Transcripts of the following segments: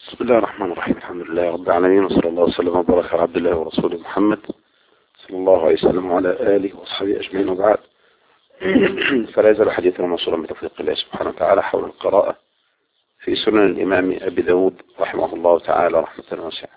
بسم الله الرحمن الرحيم. الحمد لله رب العالمين، وصلى الله وسلم وبارك على عبد الله ورسوله محمد صلى الله عليه وسلم وعلى آله وصحبه أجمعين، وبعد. فلا يزال حديثنا موصولا بتوفيق الله سبحانه وتعالى حول القراءة في سنن الإمام أبي داود رحمه الله تعالى رحمة واسعة.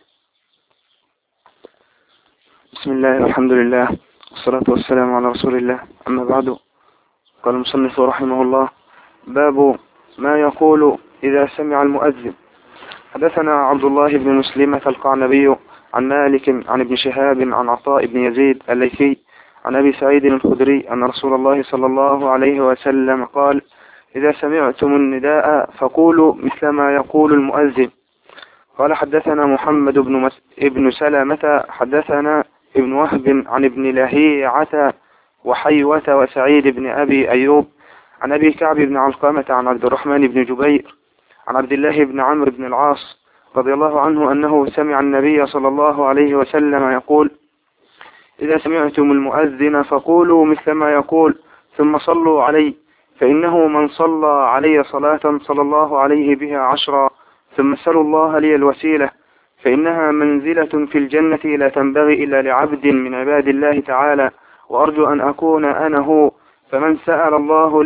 بسم الله والحمد لله والصلاة والسلام على رسول الله، أما بعد. قال المصنف رحمه الله: باب ما يقول إذا سمع المؤذن. حدثنا عبد الله بن مسلمة القعنبي عن مالك عن ابن شهاب عن عطاء بن يزيد الليثي عن أبي سعيد الخدري أن رسول الله صلى الله عليه وسلم قال: إذا سمعتم النداء فقولوا مثل ما يقول المؤذن. قال: حدثنا محمد بن سلامة حدثنا ابن وهب عن ابن لهيعة وحيوة وسعيد بن أبي أيوب عن أبي كعب بن علقمة عن عبد الرحمن بن جبير عن عبد الله بن عمرو بن العاص رضي الله عنه أنه سمع النبي صلى الله عليه وسلم يقول: إذا سمعتم المؤذن فقولوا مثل ما يقول ثم صلوا علي، فإنه من صلى علي صلاة صلى الله عليه بها 10 ثم سلوا الله لي الوسيلة، فإنها منزلة في الجنة لا تنبغي إلا لعبد من عباد الله تعالى، وأرجو أن أكون أنا هو. فمن سأل الله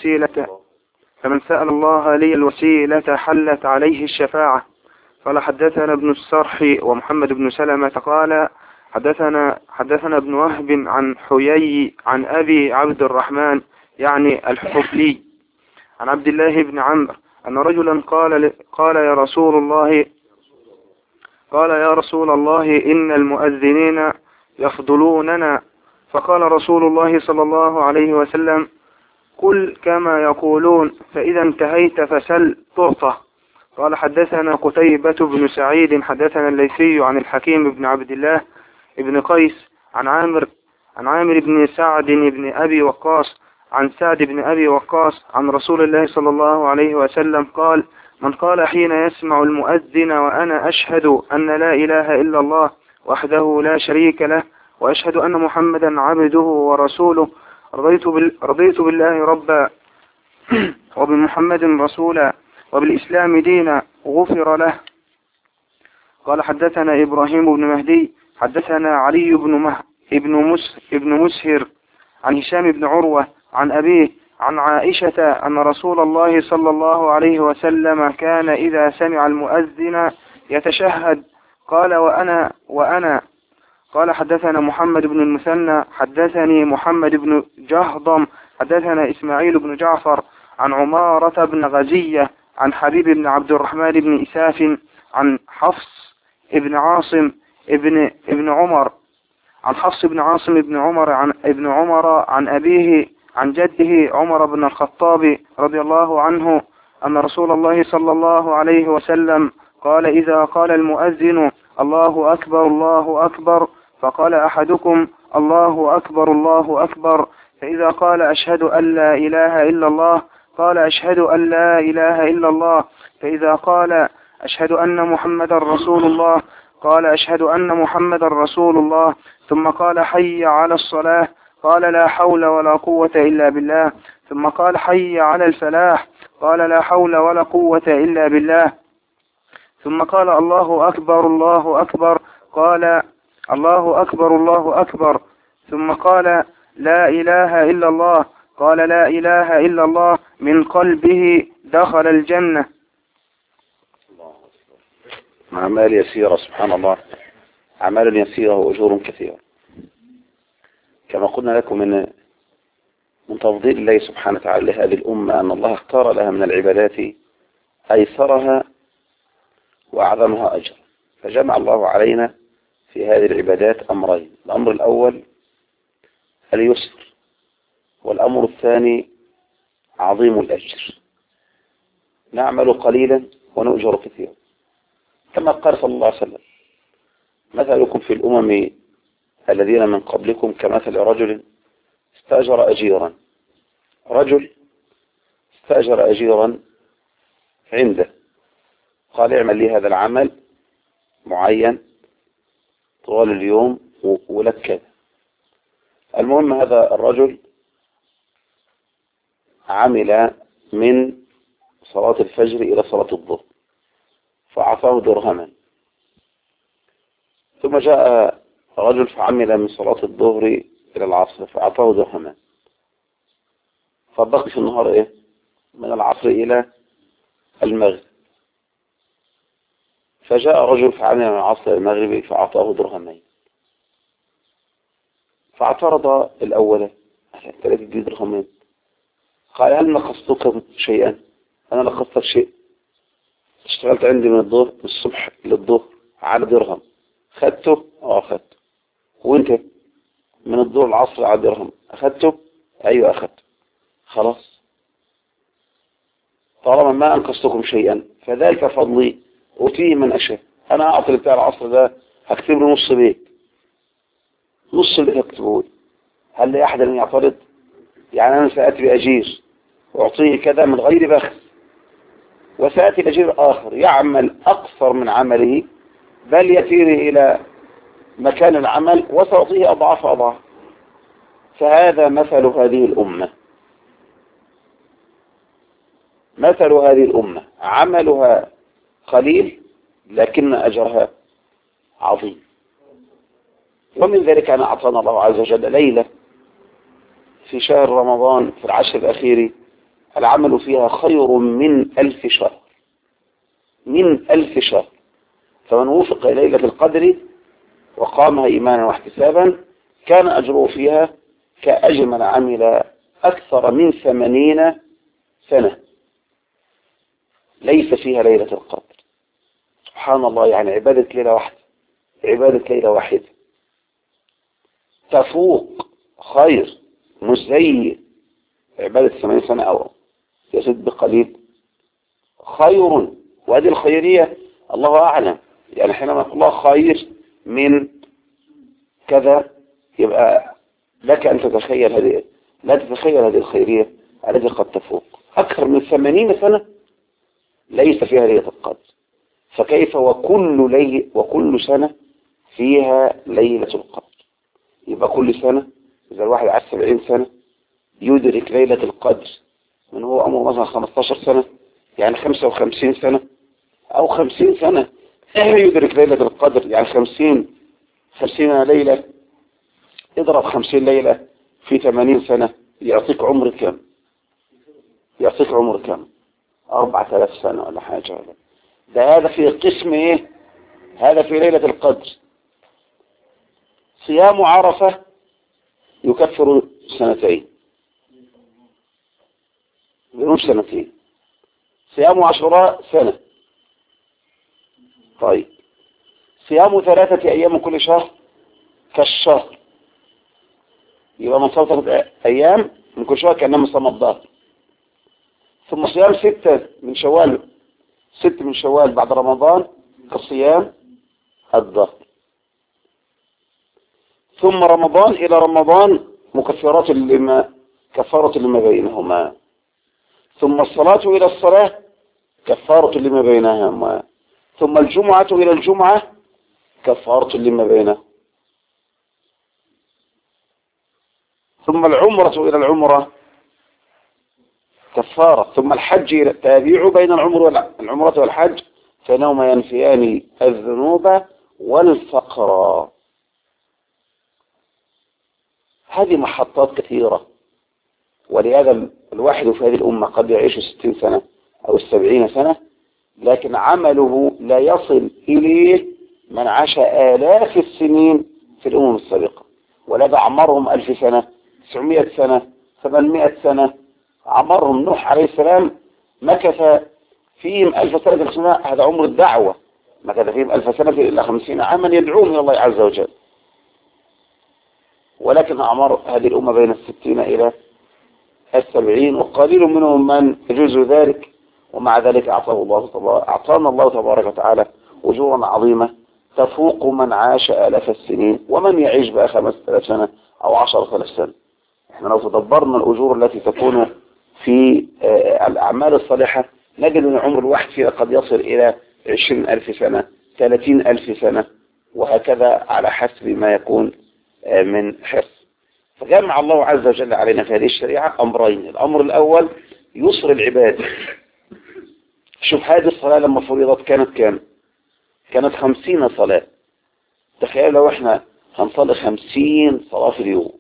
لي الوسيلة حلت عليه الشفاعة. قال: حدثنا ابن السرح ومحمد بن سلمة قال: حدثنا ابن وهب عن حيي عن أبي عبد الرحمن يعني الحبلي عن عبد الله بن عمرو أن رجلا قال يا رسول الله إن المؤذنين يفضلوننا. فقال رسول الله صلى الله عليه وسلم: قل كما يقولون، فإذا انتهيت فسل تعطى. قال: حدثنا قتيبة بن سعيد حدثنا الليثي عن الحكيم بن عبد الله بن قيس عن عامر بن سعد بن أبي وقاص عن سعد بن أبي وقاص عن رسول الله صلى الله عليه وسلم قال: من قال حين يسمع المؤذن وأنا أشهد أن لا إله إلا الله وحده لا شريك له وأشهد أن محمدا عبده ورسوله، رضيت بالله ربا وبمحمد رسولا وبالإسلام دينا، غفر له. قال: حدثنا إبراهيم بن مهدي حدثنا علي بن مسهر عن هشام بن عروة عن أبيه عن عائشة أن رسول الله صلى الله عليه وسلم كان إذا سمع المؤذن يتشهد. قال: وأنا. قال: حدثنا محمد بن المثنى حدثني محمد بن جهضم حدثنا إسماعيل بن جعفر عن عمارة بن غزية عن حبيب بن عبد الرحمن بن إساف عن حفص بن عاصم ابن عمر عن حفص بن عاصم بن عمر عن ابن عمر عن أبيه عن جده عمر بن الخطاب رضي الله عنه أن رسول الله صلى الله عليه وسلم قال: إذا قال المؤذن الله أكبر الله أكبر فقال أحدكم الله أكبر الله أكبر، فإذا قال أشهد أن لا إله إلا الله قال أشهد أن لا إله إلا الله، فإذا قال أشهد أن محمد رسول الله قال أشهد أن محمد رسول الله، ثم قال حي على الصلاة قال لا حول ولا قوة إلا بالله، ثم قال حي على الفلاح قال لا حول ولا قوة إلا بالله، ثم قال الله أكبر الله أكبر قال الله أكبر الله أكبر، ثم قال لا إله إلا الله قال لا إله إلا الله، من قلبه دخل الجنة. أعمال يسيرة سبحان الله، أعمال يسيرة وأجور كثيرة. كما قلنا لكم من تفضيل الله سبحانه وتعالى لهذه الأمة أن الله اختار لها من العبادات أيسرها وأعظمها أجر، فجمع الله علينا في هذه العبادات أمرين: الأمر الأول اليسر، والأمر الثاني عظيم الأجر. نعمل قليلا ونؤجر كثيرا، كما قال صلى الله عليه وسلم: مثلكم في الأمم الذين من قبلكم كمثل رجل استأجر أجيرا. رجل استأجر أجيرا عنده، قال: اعمل لي هذا العمل معين طوال اليوم ولك كذا. المهم هذا الرجل عمل من صلاة الفجر إلى صلاة الظهر، فأعطاه درهما. ثم جاء رجل فعمل من صلاة الظهر إلى العصر فأعطاه درهما، فبقي في النهار إيه؟ من العصر إلى المغرب. فجاء رجل فعمل من العصر إلى المغرب فأعطاه درهمين. فاعترض الأول، أنت لا تدي درهمين. قال هل نقصتك شيئا؟ أنا نقصتك شيء، اشتغلت عندي من الصبح للظهر على درهم، خدته؟ أخدته. وانت من الظهر العصر على درهم أخدته؟ أيوة أخدته. خلاص، طالما ما أنقصتكم شيئا فذلك فضلي أوتيه من أشاء. أنا أعطي بتاع العصر ده هكتب له نص بيت، نص اللي هكتبه. هل لي أحد أن يعترض؟ يعني أنا سأتي بأجير وأعطيه كذا من غير بخس، وسأتي بأجير آخر يعمل أكثر من عمله، بل يسير إلى مكان العمل وسأعطيه أضعاف أضعاف. فهذا مثل هذه الأمة، مثل هذه الأمة عملها قليل لكن أجرها عظيم. ومن ذلك أن أعطانا الله عز وجل ليلة في شهر رمضان في العشر الأخير العمل فيها خير من 1000 شهر، من 1000 شهر. فمن وفق ليلة القدر وقامها إيمانا واحتسابا كان أجره فيها كأجر من عمل أكثر من 80 سنة ليس فيها ليلة القدر. سبحان الله، يعني عبادة ليلة واحدة، عبادة ليلة واحدة تفوق خير، مش زي عبادة 80 سنة أو يزيد بقليل. خير، وهذه الخيرية الله أعلم، يعني حينما نقول الله خير من كذا يبقى لك أن تتخيل هذه، لا تتخيل هذه الخيرية التي قد تفوق أكثر من 80 سنة ليس فيها ليلة القدر. فكيف وكل سنة فيها ليلة القدر؟ يبقى كل سنة إذا الواحد عاش 70 سنة يدرك ليلة القدر من هو عمره مثلا 15 سنة، يعني 55 سنة أو 50 سنة يدرك ليلة القدر، يعني 50 ليلة. اضرب 50 ليلة في 80 سنة يعطيك عمر كم؟ يعطيك عمر كم؟ 4000 سنة ولا حاجة. ده هذا في قسم ايه؟ هذا في ليلة القدر. صيام عرفة يكفر 2 بدون 2. صيام عاشوراء 1. طيب، صيام 3 أيام كل شهر كالشهر، يبقى من صام 3 أيام من كل شهر كأنما صام الظهر. ثم صيام 6 من شوال، 6 من شوال بعد رمضان كصيام الظهر. ثم رمضان إلى رمضان كفارة لما بينهما. ثم الصلاة إلى الصلاة كفارة لما بينهما. ثم الجمعة إلى الجمعة كفارة لما بينهما. ثم العمرة إلى العمرة كفارة. ثم الحج تابع بين العمرة والحج فإنهما ينفيان الذنوب والفقر. هذه محطات كثيرة، ولهذا الواحد في هذه الأمة قد يعيش 60 سنة أو 70 سنة لكن عمله لا يصل إليه من عاش آلاف السنين في الأمم السابقة، ولذا عمرهم 1000 سنة، 900 سنة، 800 سنة. عمرهم نوح عليه السلام مكث فيهم 1000 سنة، هذا عمر الدعوة، مكث فيهم 1000 سنة إلى 50 عاما يدعون إلى الله عز وجل. ولكن أعمار هذه الأمة بين 60 إلى 70، وقليل منهم من يجوز ذلك. ومع ذلك أعطانا الله تبارك وتعالى أجورا عظيمة تفوق من عاش آلاف السنين ومن يعيش بقى 5000 سنة أو 10,000 سنة. احنا لو تدبرنا الأجور التي تكون في الأعمال الصالحة نجد أن عمر الواحد فيها قد يصل إلى 20,000 سنة، 30,000 سنة، وهكذا على حسب ما يكون من حرص. فجمع الله عز وجل علينا في هذه الشريعة أمرين. الأمر الأول يسر العبادة، شوف هذه الصلاة لما فرضت كانت كام؟ كانت 50 صلاة. تخيل لو احنا هنصلي 50 صلاة في اليوم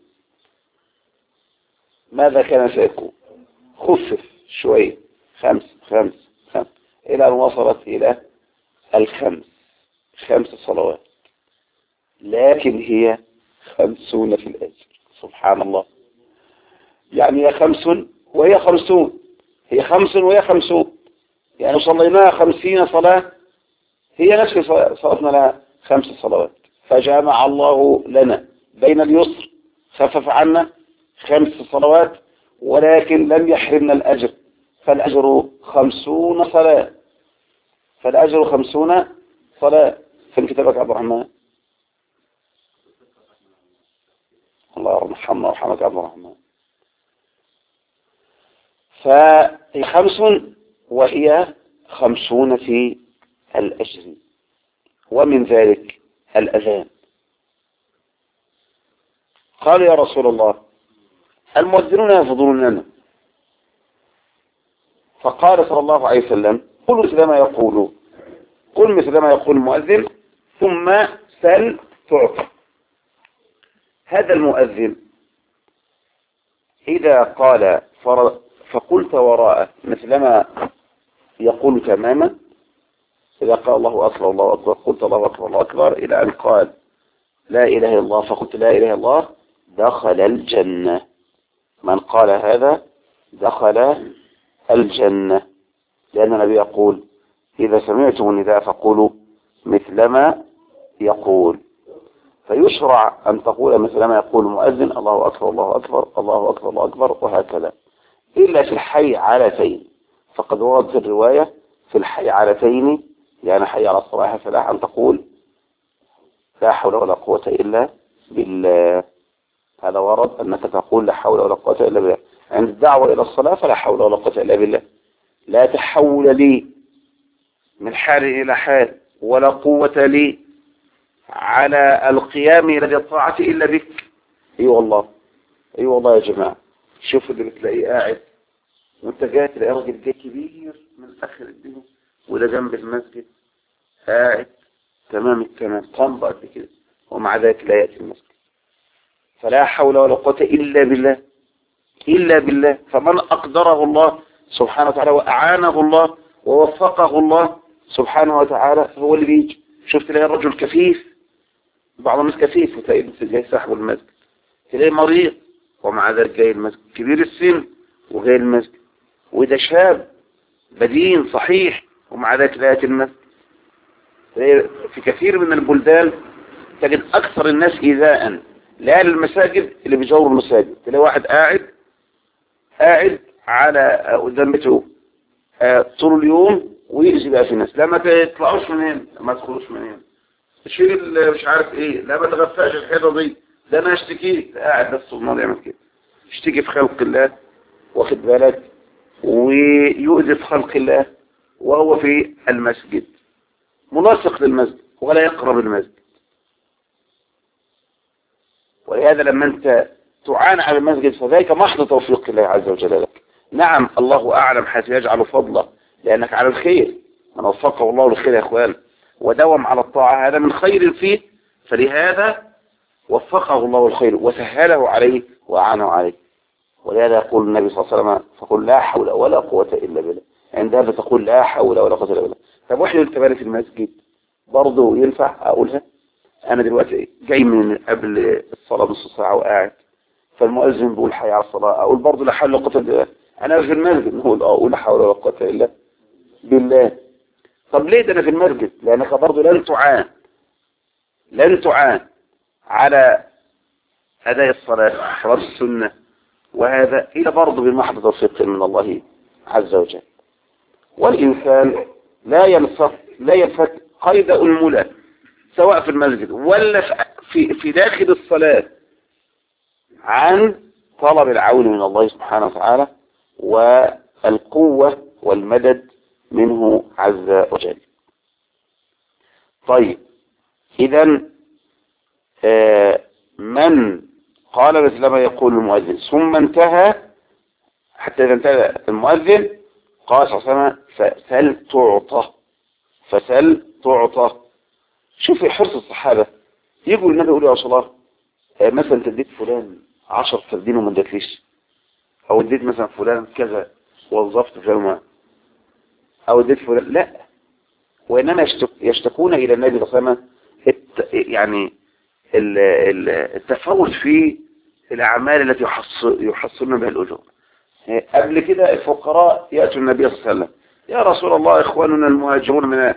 ماذا كان سيكون؟ خفف شوية، 5 إلى أن وصلت إلى 5 صلوات، لكن هي 50 في الأجر. سبحان الله. يعني هي 5 وهي 50، هي 5 وهي 50، يعني صليناها 50 صلاة، هي نفس صلاتنا لها 5 صلوات. فجمع الله لنا بين اليسر، خفف عنا 5 صلوات، ولكن لم يحرمنا الأجر، فالأجر 50 صلاة، فالأجر 50 صلاة. في كتابك عبد الرحمن، الله يرحمنا ورحمك عبد الرحمن. فهي 5 وهي 50 في الأجر. ومن ذلك الأذان. قال يا رسول الله المؤذنون يفضلوننا، فقال صلى الله عليه وسلم قل مثل ما يقول المؤذن ثم سل تعطى. هذا المؤذن إذا قال فقلت وراءه مثلما يقول تماما، إذا قال الله أكبر الله أكبر قلت الله أكبر الله أكبر إلى أن قال لا إله إلا الله فقلت لا إله إلا الله، دخل الجنة. من قال هذا دخل الجنة، لأن النبي يقول إذا سمعتم النداء فقولوا مثلما يقول. فيشرع أن تقول مثلما يقول المؤذن الله أكبر الله أكبر الله أكبر الله أكبر وهكذا، إلا في الحي علتين. فقد ورد في الرواية في الحي علتين، يعني حي على الصلاة فلاح، أن تقول لا حول ولا قوة إلا بالله. هذا ورد أنك تقول لا حول ولا قوة إلا بالله. عند الدعوة إلى الصلاة فلا حول ولا قوة إلا بالله، لا تحول لي من حال إلى حال ولا قوة لي على القيام إلى الطاعة إلا بك. أي والله، أي والله يا جماعة. شوف اللي بتلاقيه قاعد وانت جاي تلاقي راجل جاي كبير من آخر الدنيا وده جنب المسجد قاعد تمام التمام طنبع قد كده، ومع ذلك لا يأتي المسجد. فلا حول ولا قوة إلا بالله، إلا بالله. فمن أقدره الله سبحانه وتعالى وأعانه الله ووفقه الله سبحانه وتعالى هو اللي بيجي. شفت تلاقي الرجل كفيف، بعض الناس كفيف وتلاقيه جاي صاحب المسجد، تلاقيه مريض ومع ذلك جاي المسجد، كبير السن وجاي المسجد، وده شاب بدين صحيح ومع ذلك لا يأتي المسجد. في كثير من البلدان تجد أكثر الناس إيذاء لأهل المساجد اللي بيجوروا المساجد. تلاقي واحد قاعد على قدام بيته طول اليوم ويجي بقى في الناس، لا ما تطلعوش من هنا، ما تدخلوش من هنا، تشيل مش عارف ايه، لا ما تغفاش الحيطه دي، ده انا اشتكي. قاعد بس الماضي يعمل كده، يشتكي في خلق الله، واخد بالك، ويؤذي في خلق الله وهو في المسجد ملاصق للمسجد ولا يقرب المسجد. ولهذا لما انت تعانى على المسجد فذلك محض توفيق الله عز وجل لك. نعم الله أعلم حيث يجعل فضله، لأنك على الخير، من وفقه الله للخير يا أخوان ودوم على الطاعة هذا من خير فيه، فلهذا وفقه الله الخير وسهله عليه وأعانه عليه. ولهذا يقول النبي صلى الله عليه وسلم فقل لا حول ولا قوة إلا بالله. عندها تقول لا حول ولا قوة إلا بالله. طب واحد التباني في المسجد برضه ينفع أقولها؟ أنا دلوقتي جاي من قبل الصلاة نص ساعة وقاعد، فالمؤذن بيقول حي على الصلاة، أقول برضه لا حول ولا قوة إلا بالله. أنا في المسجد نقول أقول لا حول ولا قوة إلا بالله. طب ليه ده أنا في المسجد؟ لأنك برضه لن تعان على أداء الصلاة، صلاة السنة، وهذا إلى برضه بمحض توفيق من الله عز وجل. والإنسان لا ينفك قيد أنملة سواء في المسجد ولا في داخل الصلاة عن طلب العون من الله سبحانه وتعالى والقوة والمدد منه عز وجل. طيب إذن من قال مثل ما يقول المؤذن ثم انتهى، حتى إذا انتهى المؤذن قال صلى الله عليه وسلم فسل تعطى، فسل تعطى. شوف حرص الصحابة، يقول النبي يقول يا رسول الله مثلا تديت فلان 10 فردين وما اديتليش، او اديت مثلا فلان كذا وظفت فلان، او اديت فلان، لا، وانما يشتكون الى النبي صلى الله عليه وسلم يعني التفاوت في الاعمال التي يحصلون بها الاجور. قبل كده الفقراء ياتوا النبي صلى الله عليه وسلم يا رسول الله اخواننا المهاجرون من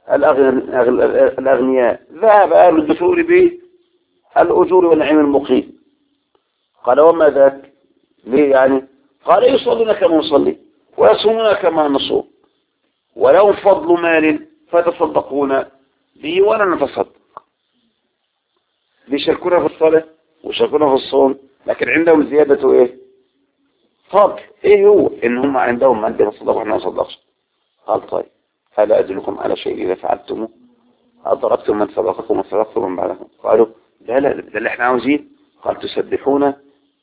الاغنياء ذهب اهل الدثور بالاجور والنعيم المقيم. قال وما ذاك؟ ليه يعني؟ قال يصلون كما نصلي ويصومون كما نصوم ولهم فضل مال فيتصدقون به ولا نتصدق. بيشاركونا في الصلاة ويشاركونا في الصوم، لكن عندهم زيادة ايه؟ فضل. ايه هو؟ ان هم عندهم مال بيتصدقوا واحنا ما نصدقش. قال طيب ألا أدلكم على شيء إذا فعلتموه أدركتم من سبقكم وسبقتم من بعدكم؟ قالوا لا لا، ده اللي احنا عاوزين. قال تسبحون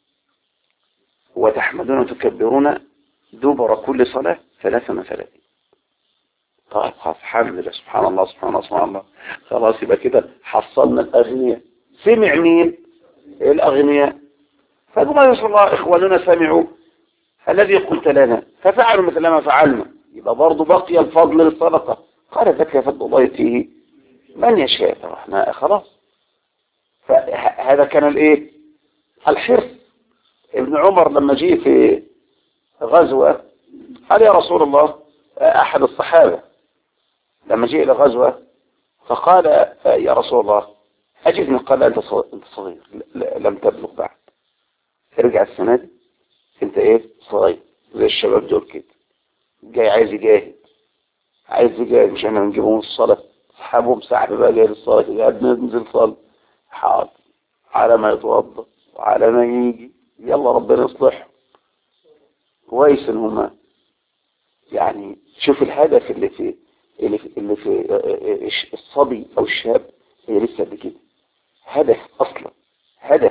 وتحمدون وتكبرون دبر كل صلاة 33. طيب حمد لله، سبحان الله سبحان الله سبحان الله. خلاص يبقى كده حصلنا الأغنياء. سمع مين؟ الأغنياء. فقال يا رسول الله إخواننا سمعوا الذي قلت لنا ففعلوا مثل ما فعلنا، يبقى برضه بقي الفضل للصدقة. قال ذاك فضل الله يؤتيه من يشاء. طب احنا خلاص. فهذا كان الايه؟ الحرص. ابن عمر لما جه في غزوة قال يا رسول الله، أحد الصحابة لما جاء إلى غزوة فقال يا رسول الله أجدني. قال أنت صغير لم تبلغ بعد، ارجع السنة دي أنت إيه؟ صغير زي الشباب دول كده، جاي عايز يجاهد، عايز يجاهد، مش احنا بنجيبهم الصلاة أصحابهم سحب بقى جاي للصلاة كده، قاعد ننزل صلاة حاضر على ما يتوضا وعلى ما يجي يلا ربنا يصلحهم. كويس ان هم يعني شوف الهدف اللي في الصبي او الشاب هي لسه بكده هدف اصلا، هدف.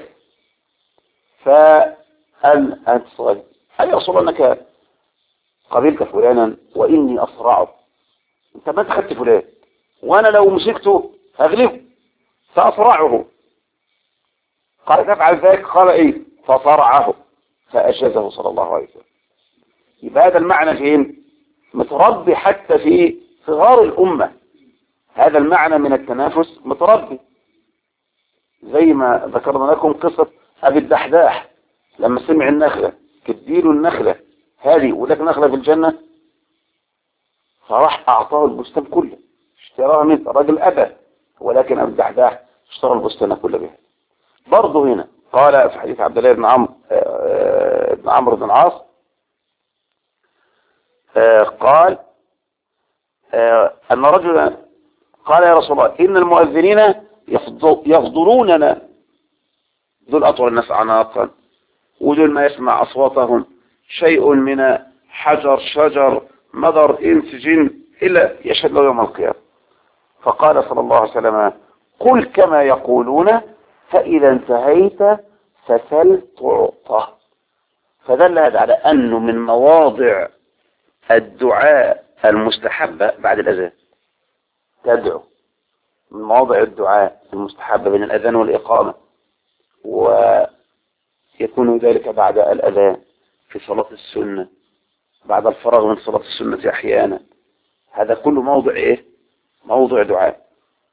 فقال انت صغير هل يصل انك قبلت فلانا واني اصرعه؟ انت ما تخدت فلان وانا لو مسكته هغلبه ساصرعه. قال تفعل ذلك؟ قال ايه؟ فصرعه فاجازه صلى الله عليه وسلم. يبقى هذا المعنى فين؟ متربي حتى في صغار الأمة. هذا المعنى من التنافس متربي، زي ما ذكرنا لكم قصة أبي الدحداح لما سمع النخلة تديله النخلة هذه ولك نخلة في الجنة، فراح أعطاه البستان كله اشتراها منه. الرجل أبى، ولكن أبي الدحداح اشترى البستان كله بها. برضه هنا قال في حديث عبد الله بن عمرو بن العاص قال أن رجلا قال يا رسول الله إن المؤذنين يفضلوننا، دول أطول الناس عناقا ودول ما يسمع أصواتهم شيء من حجر شجر مدر إنس جن إلا يشهد له يوم القيامة. فقال صلى الله عليه وسلم قل كما يقولون فإذا انتهيت فسل تعطى. فدل هذا على أنه من مواضع الدعاء المستحبة بعد الأذان. تدعو من مواضع الدعاء المستحبة بين الأذان والإقامة، ويكون ذلك بعد الأذان في صلاة السنة بعد الفراغ من صلاة السنة أحيانا. هذا كله موضع إيه؟ موضع دعاء.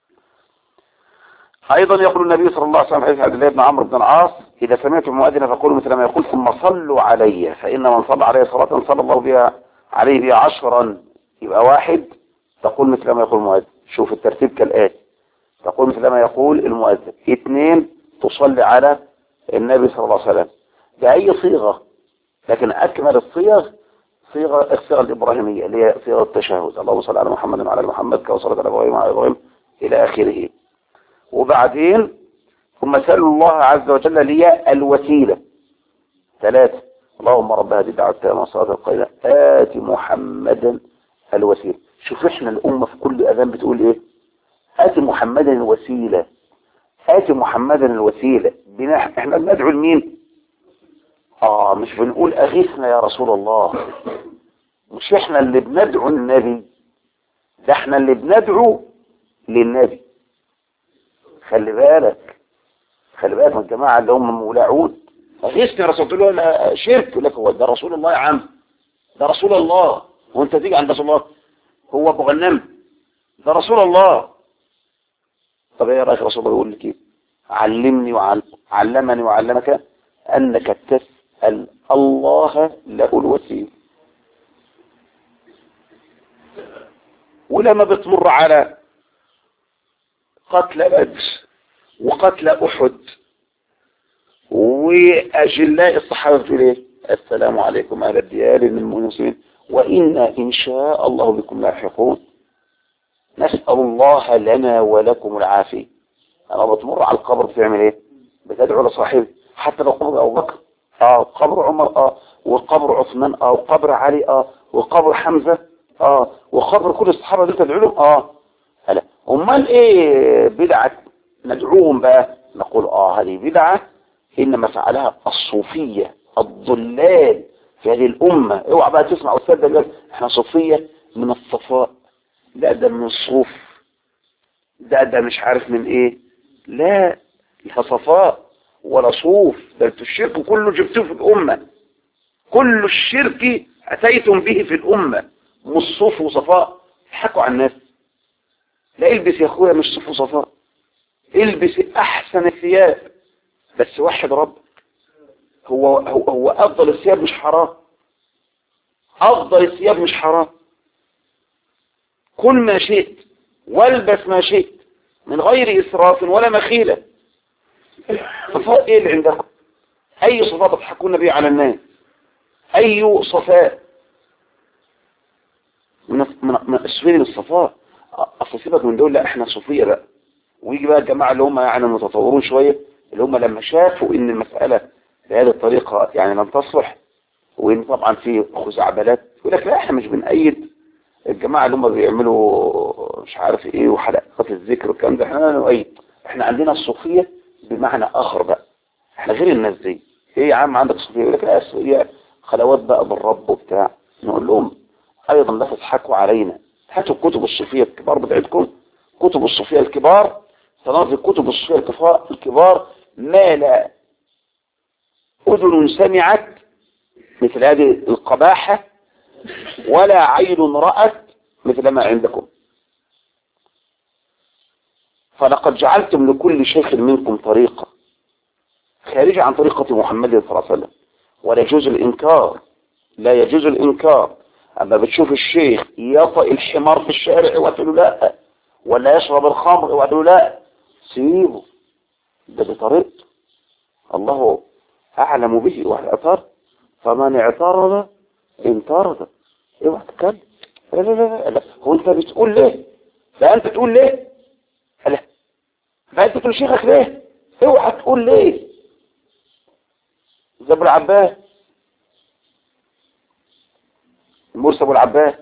أيضا يقول النبي صلى الله عليه وسلم حديث عبد الله بن عمرو بن العاص إذا سمعتم المؤذن فقولوا مثل ما يقول ثم صلوا علي فإن من صلى عليه صلاة صلى الله بها عليه بها 10. يبقى 1 تقول مثل ما يقول المؤذن. شوف الترتيب كالآتي: تقول مثل ما يقول المؤذن. 2 تصلي على النبي صلى الله عليه وسلم بأي صيغة، لكن أكمل الصيغ الصيغة الإبراهيمية اللي هي صيغة التشهد اللهم صل على محمد وعلى محمد كما صليت على إبراهيم وعلى إبراهيم إلى آخره. وبعدين ثم سألوا الله عز وجل لي الوسيلة. 3 اللهم رب هذه الدعوة التامة والصلاة القائمة آت محمدا الوسيلة. شوف احنا الأمة في كل أذان بتقول ايه؟ آت محمدا الوسيلة، آت محمدا الوسيلة. احنا بندعو لمين؟ مش بنقول أغيثنا يا رسول الله، مش احنا اللي بندعو النبي، ده احنا اللي بندعو للنبي. خلي بالك من الجماعة اللي هم مولعون. غيثني يا رسول الله، لا شرك. يقول لك هو ده رسول الله يا عم، ده رسول الله، وانت تيجي عند رسول الله هو ابو غنم؟ ده رسول الله. طب ايه رايك رسول الله يقول لك ايه؟ علمني وعلمك انك تسأل الله له الوسيل. ولما بتمر على قتل بدر وقتل احد واجلاء الصحابه بتقول ايه؟ السلام عليكم اهل الديار من المسلمين وانا ان شاء الله بكم لاحقون. نسأل الله لنا ولكم العافية. انا بتمر على القبر بتعمل ايه؟ بتدعو لصاحبه. حتى لو قبر ابو بكر، وقبر عمر، وقبر عثمان، وقبر علي، وقبر حمزة، وقبر كل الصحابة اللي تدعو لهم. هلا امال ايه بدعة ندعوهم بقى؟ نقول هذه بدعة انما فعلها الصوفية الضلال في هذه الامة. اوعى بقى تسمع استاذ ده احنا صوفية من الصفاء، ده من الصوف، ده مش عارف من ايه. لا صفاء ولا صوف، ده انتوا الشرك كله جبتوه في الامة، كل الشرك اتيتم به في الامة، مش صوف وصفاء. حكوا عن الناس. لا البس يا اخويا مش صوف وصفاء، البس احسن الثياب، بس وحد رب. هو افضل الثياب مش حرام، افضل الثياب مش حرام. كل ما شئت والبس ما شئت من غير اسراف ولا مخيلة. صفاء ايه اللي عندكم؟ اي صفاء تضحكون به على الناس؟ اي صفاء من الصفين الصفاء؟ اصل سيبك من دول، لا احنا صوفية بقى. ويجي بقى الجماعة اللي هم يعني متطورون شوية، اللي هم لما شافوا ان المسألة بهذه الطريقة يعني لم تصلح، وان طبعا في خزعبلات، يقول لك لا احنا مش بنأيد الجماعة اللي هم بيعملوا مش عارف ايه وحلقات الذكر والكلام ده، احنا نؤيد. احنا عندنا الصوفية بمعنى اخر بقى، احنا غير الناس دي. ايه يا عم عندك صوفية؟ يقول لك لا الصوفية خلوات بقى بالرب وبتاع. نقول لهم ايضا لا تضحكوا علينا، هاتوا الكتب الصوفية الكبار بتاعتكم، كتب الصوفية الكبار، تنظر كتب الصوفية الكبار ما لا أذن سمعت مثل هذه القباحة ولا عين رأت مثل ما عندكم. فلقد جعلتم لكل شيخ منكم طريقة خارجة عن طريقة محمد صلى الله عليه وسلم، ولا يجوز الإنكار، لا يجوز الإنكار. أما بتشوف الشيخ يطأ الحمار في الشارع وتقول لا، ولا يشرب الخمر وتقول لا، سيبه، ده بطريقته، الله أعلم به واعترض، فمن اعترض انطرد. اوعى تتكلم. لا لا لا لا، هو انت بتقول ليه؟ لا انت تقول ليه؟ لا ما انت تقول شيخك ليه؟ اوعى تقول ليه؟ زي ابو العباس، المرسي ابو العباس،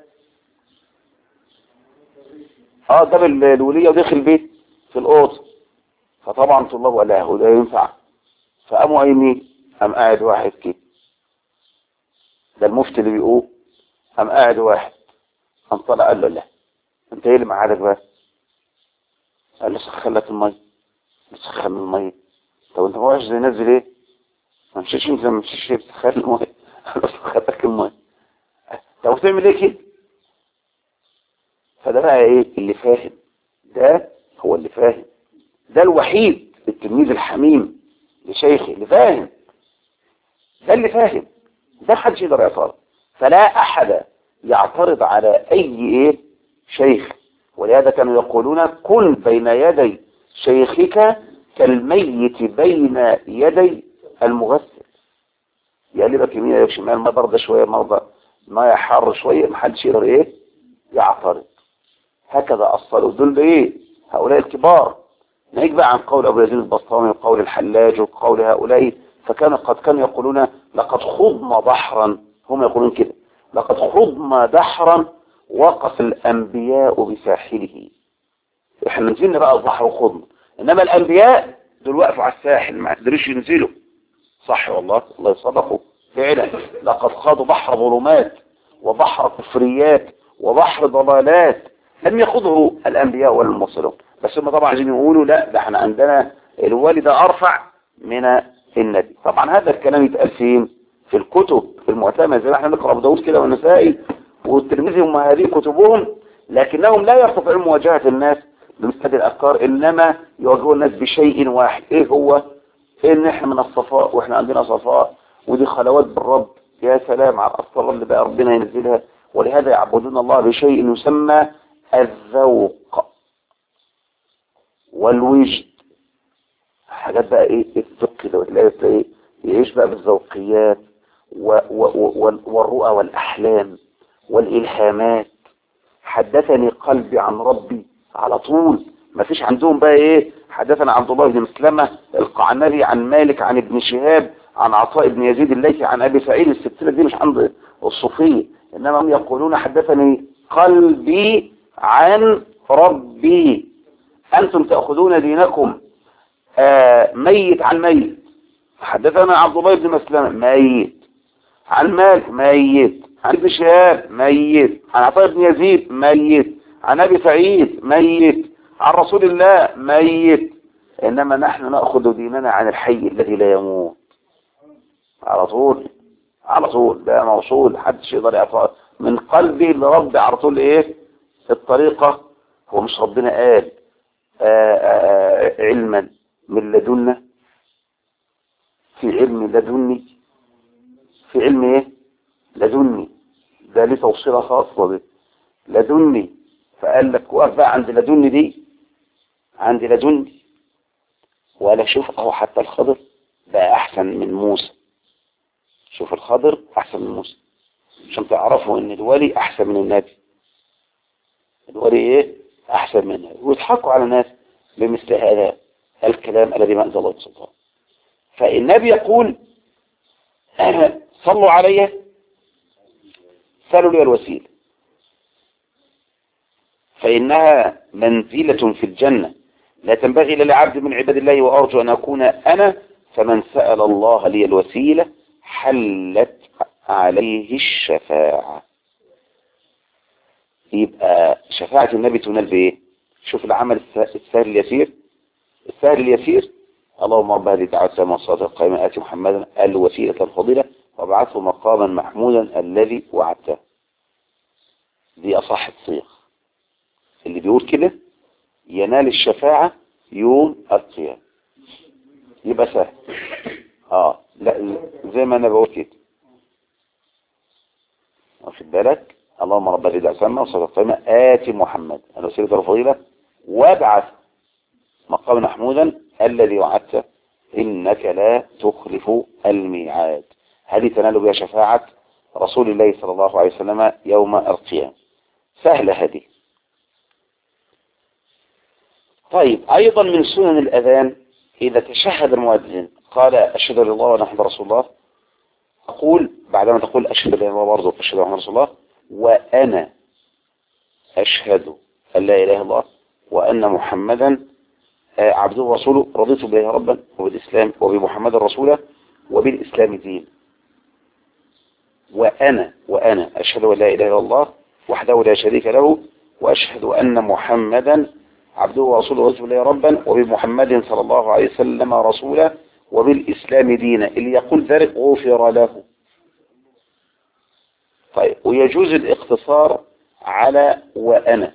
جاب الولية ودخل البيت في الأوضة، فطبعا طلاب قال له ده ينفع، فقاموا قايمين، قام قاعد واحد كده، ده المفتي اللي بيقول، قام قاعد واحد، قام طلع قال له لا انت ايه اللي معادك بقى؟ قال له سخن لك الميه. سخن الميه. طب انت ما واقفش زي نازل ايه؟ ما مشيش انت، ما مشيش بتسخن الميه. قال له سخن لك الميه. طب بتعمل ايه كده؟ فده بقى ايه اللي فاهم، ده هو اللي فاهم، ده الوحيد التلميذ الحميم لشيخه اللي فاهم، ده اللي فاهم، ده محدش يقدر يعترض. فلا احد يعترض على اي شيخ. ولهذا كانوا يقولون كن بين يدي شيخك كالميت بين يدي المغسل. يقلبك يمين يقلبك شمال، ما برد شويه مرضى، ما يحر شويه، محدش يقدر يعترض. هكذا أصلوا دول هؤلاء الكبار. نيجي بقى عن قول أبو يزيد البسطامي وقول الحلاج وقول هؤلاء، قد كانوا يقولون لقد خضنا بحرا، هم يقولون كده، لقد خضنا بحرا وقف الأنبياء بساحله. احنا نزلنا بقى البحر وخضنا، إنما الأنبياء دول وقفوا على الساحل ما قدروش ينزلوا. صح والله، الله يصدقوا فعلا، لقد خاضوا بحر ظلمات وبحر كفريات وبحر ضلالات لم يخوضه الأنبياء ولا المرسلون. بس هم طبعا عايزين يقولوا لا ده احنا عندنا الوالد أرفع من النبي. طبعا هذا الكلام يتقال فين؟ في الكتب المعتمدة زي ما احنا نقرأ أبو داود كده والنسائي والترمذي، هم هذه كتبهم، لكنهم لا يستطيعون مواجهة الناس بمثل هذه الأفكار، إنما يواجهون الناس بشيء واحد. إيه هو؟ إن إحنا من الصفاء وإحنا عندنا صفاء، ودي خلوات بالرب. يا سلام على الأسرار اللي بقى ربنا ينزلها. ولهذا يعبدون الله بشيء يسمى الذوق والوجد. حاجات بقى إيه الذوق كده، وتلاقي إيه يعيش بقى بالذوقيات والرؤى والأحلام والإلهامات. حدثني قلبي عن ربي على طول. ما فيش عندهم بقى ايه حدثنا عبد الله بن مسلمة القعنبي عن مالك عن ابن شهاب عن عطاء بن يزيد الليثي عن ابي سعيد. السلسله دي مش عند الصوفيه، انما هم يقولون حدثني قلبي عن ربي. انتم تاخذون دينكم ميت عن ميت. حدثنا عبد الله بن مسلمة ميت، عن مالك ميت، عن ابن شهاب ميت، عن عطاء بن يزيد ميت، عن ابي سعيد ميت، عن رسول الله ميت. انما نحن ناخذ ديننا عن الحي الذي لا يموت. على طول على طول ده موصول، محدش يقدر يعطى من قلبي لرب على طول. ايه الطريقه؟ هو مش ربنا قال علما من لدنا؟ في علم لدني، في علم ايه لدني، ده ليه توصيله خاصه به لدني. فقال لك وقف بقى عند لدني دي، عند لدني. وقال شوف اهو حتى الخضر بقى احسن من موسى. شوف الخضر احسن من موسى عشان تعرفوا ان الولي احسن من النبي. الولي ايه احسن من النبي. ويضحكوا على الناس بمثل هذا الكلام الذي ما انزل الله سلطان. فالنبي يقول صلوا علي سألوا لي الوسيله فإنها منزلة في الجنة لا تنبغي للعبد من عباد الله، وأرجو أن أكون أنا. فمن سأل الله لي الوسيلة حلت عليه الشفاعة. يبقى شفاعة النبي تنال بإيه؟ شوف العمل السهل اليسير. السهل اليسير اللهم رب هذه الدعوة التامة والصلاة القائمة آتي محمدا الوسيلة الفضيلة وابعثه مقاما محمودا الذي وعدته. دي أصح الصيغ. اللي بيقول كده ينال الشفاعة يوم القيامة. يبقى سهل. لا زي ما انا بقول كده، واخد بالك؟ اللهم رب هذه الدعوة التامة والصلاة القائمة آتي محمد الوسيلة الفضيلة وابعث مقاما محمودا الذي وعدته إنك لا تخلف الميعاد. هذه تنال بها شفاعة رسول الله صلى الله عليه وسلم يوم القيامة. سهلة هذه. طيب أيضا من سنن الأذان إذا تشهد المؤذن قال أشهد أن لا إله إلا الله وأن محمدا رسول الله، أقول بعدما تقول أشهد أن لا إله إلا الله برضه أشهد أن محمدا رسول الله وأنا أشهد أن لا إله إلا الله وأن محمدا عبده ورسوله رضيت بالله ربا وبالإسلام وبمحمد رسولا وبالإسلام دين. وأنا أشهد أن لا إله إلا الله وحده لا شريك له وأشهد أن محمدا عبده ورسوله رضيت بالله ربا وبمحمد صلى الله عليه وسلم رسولا وبالإسلام دينا. اللي يقول ذلك غفر له. طيب ويجوز الاقتصار على وأنا،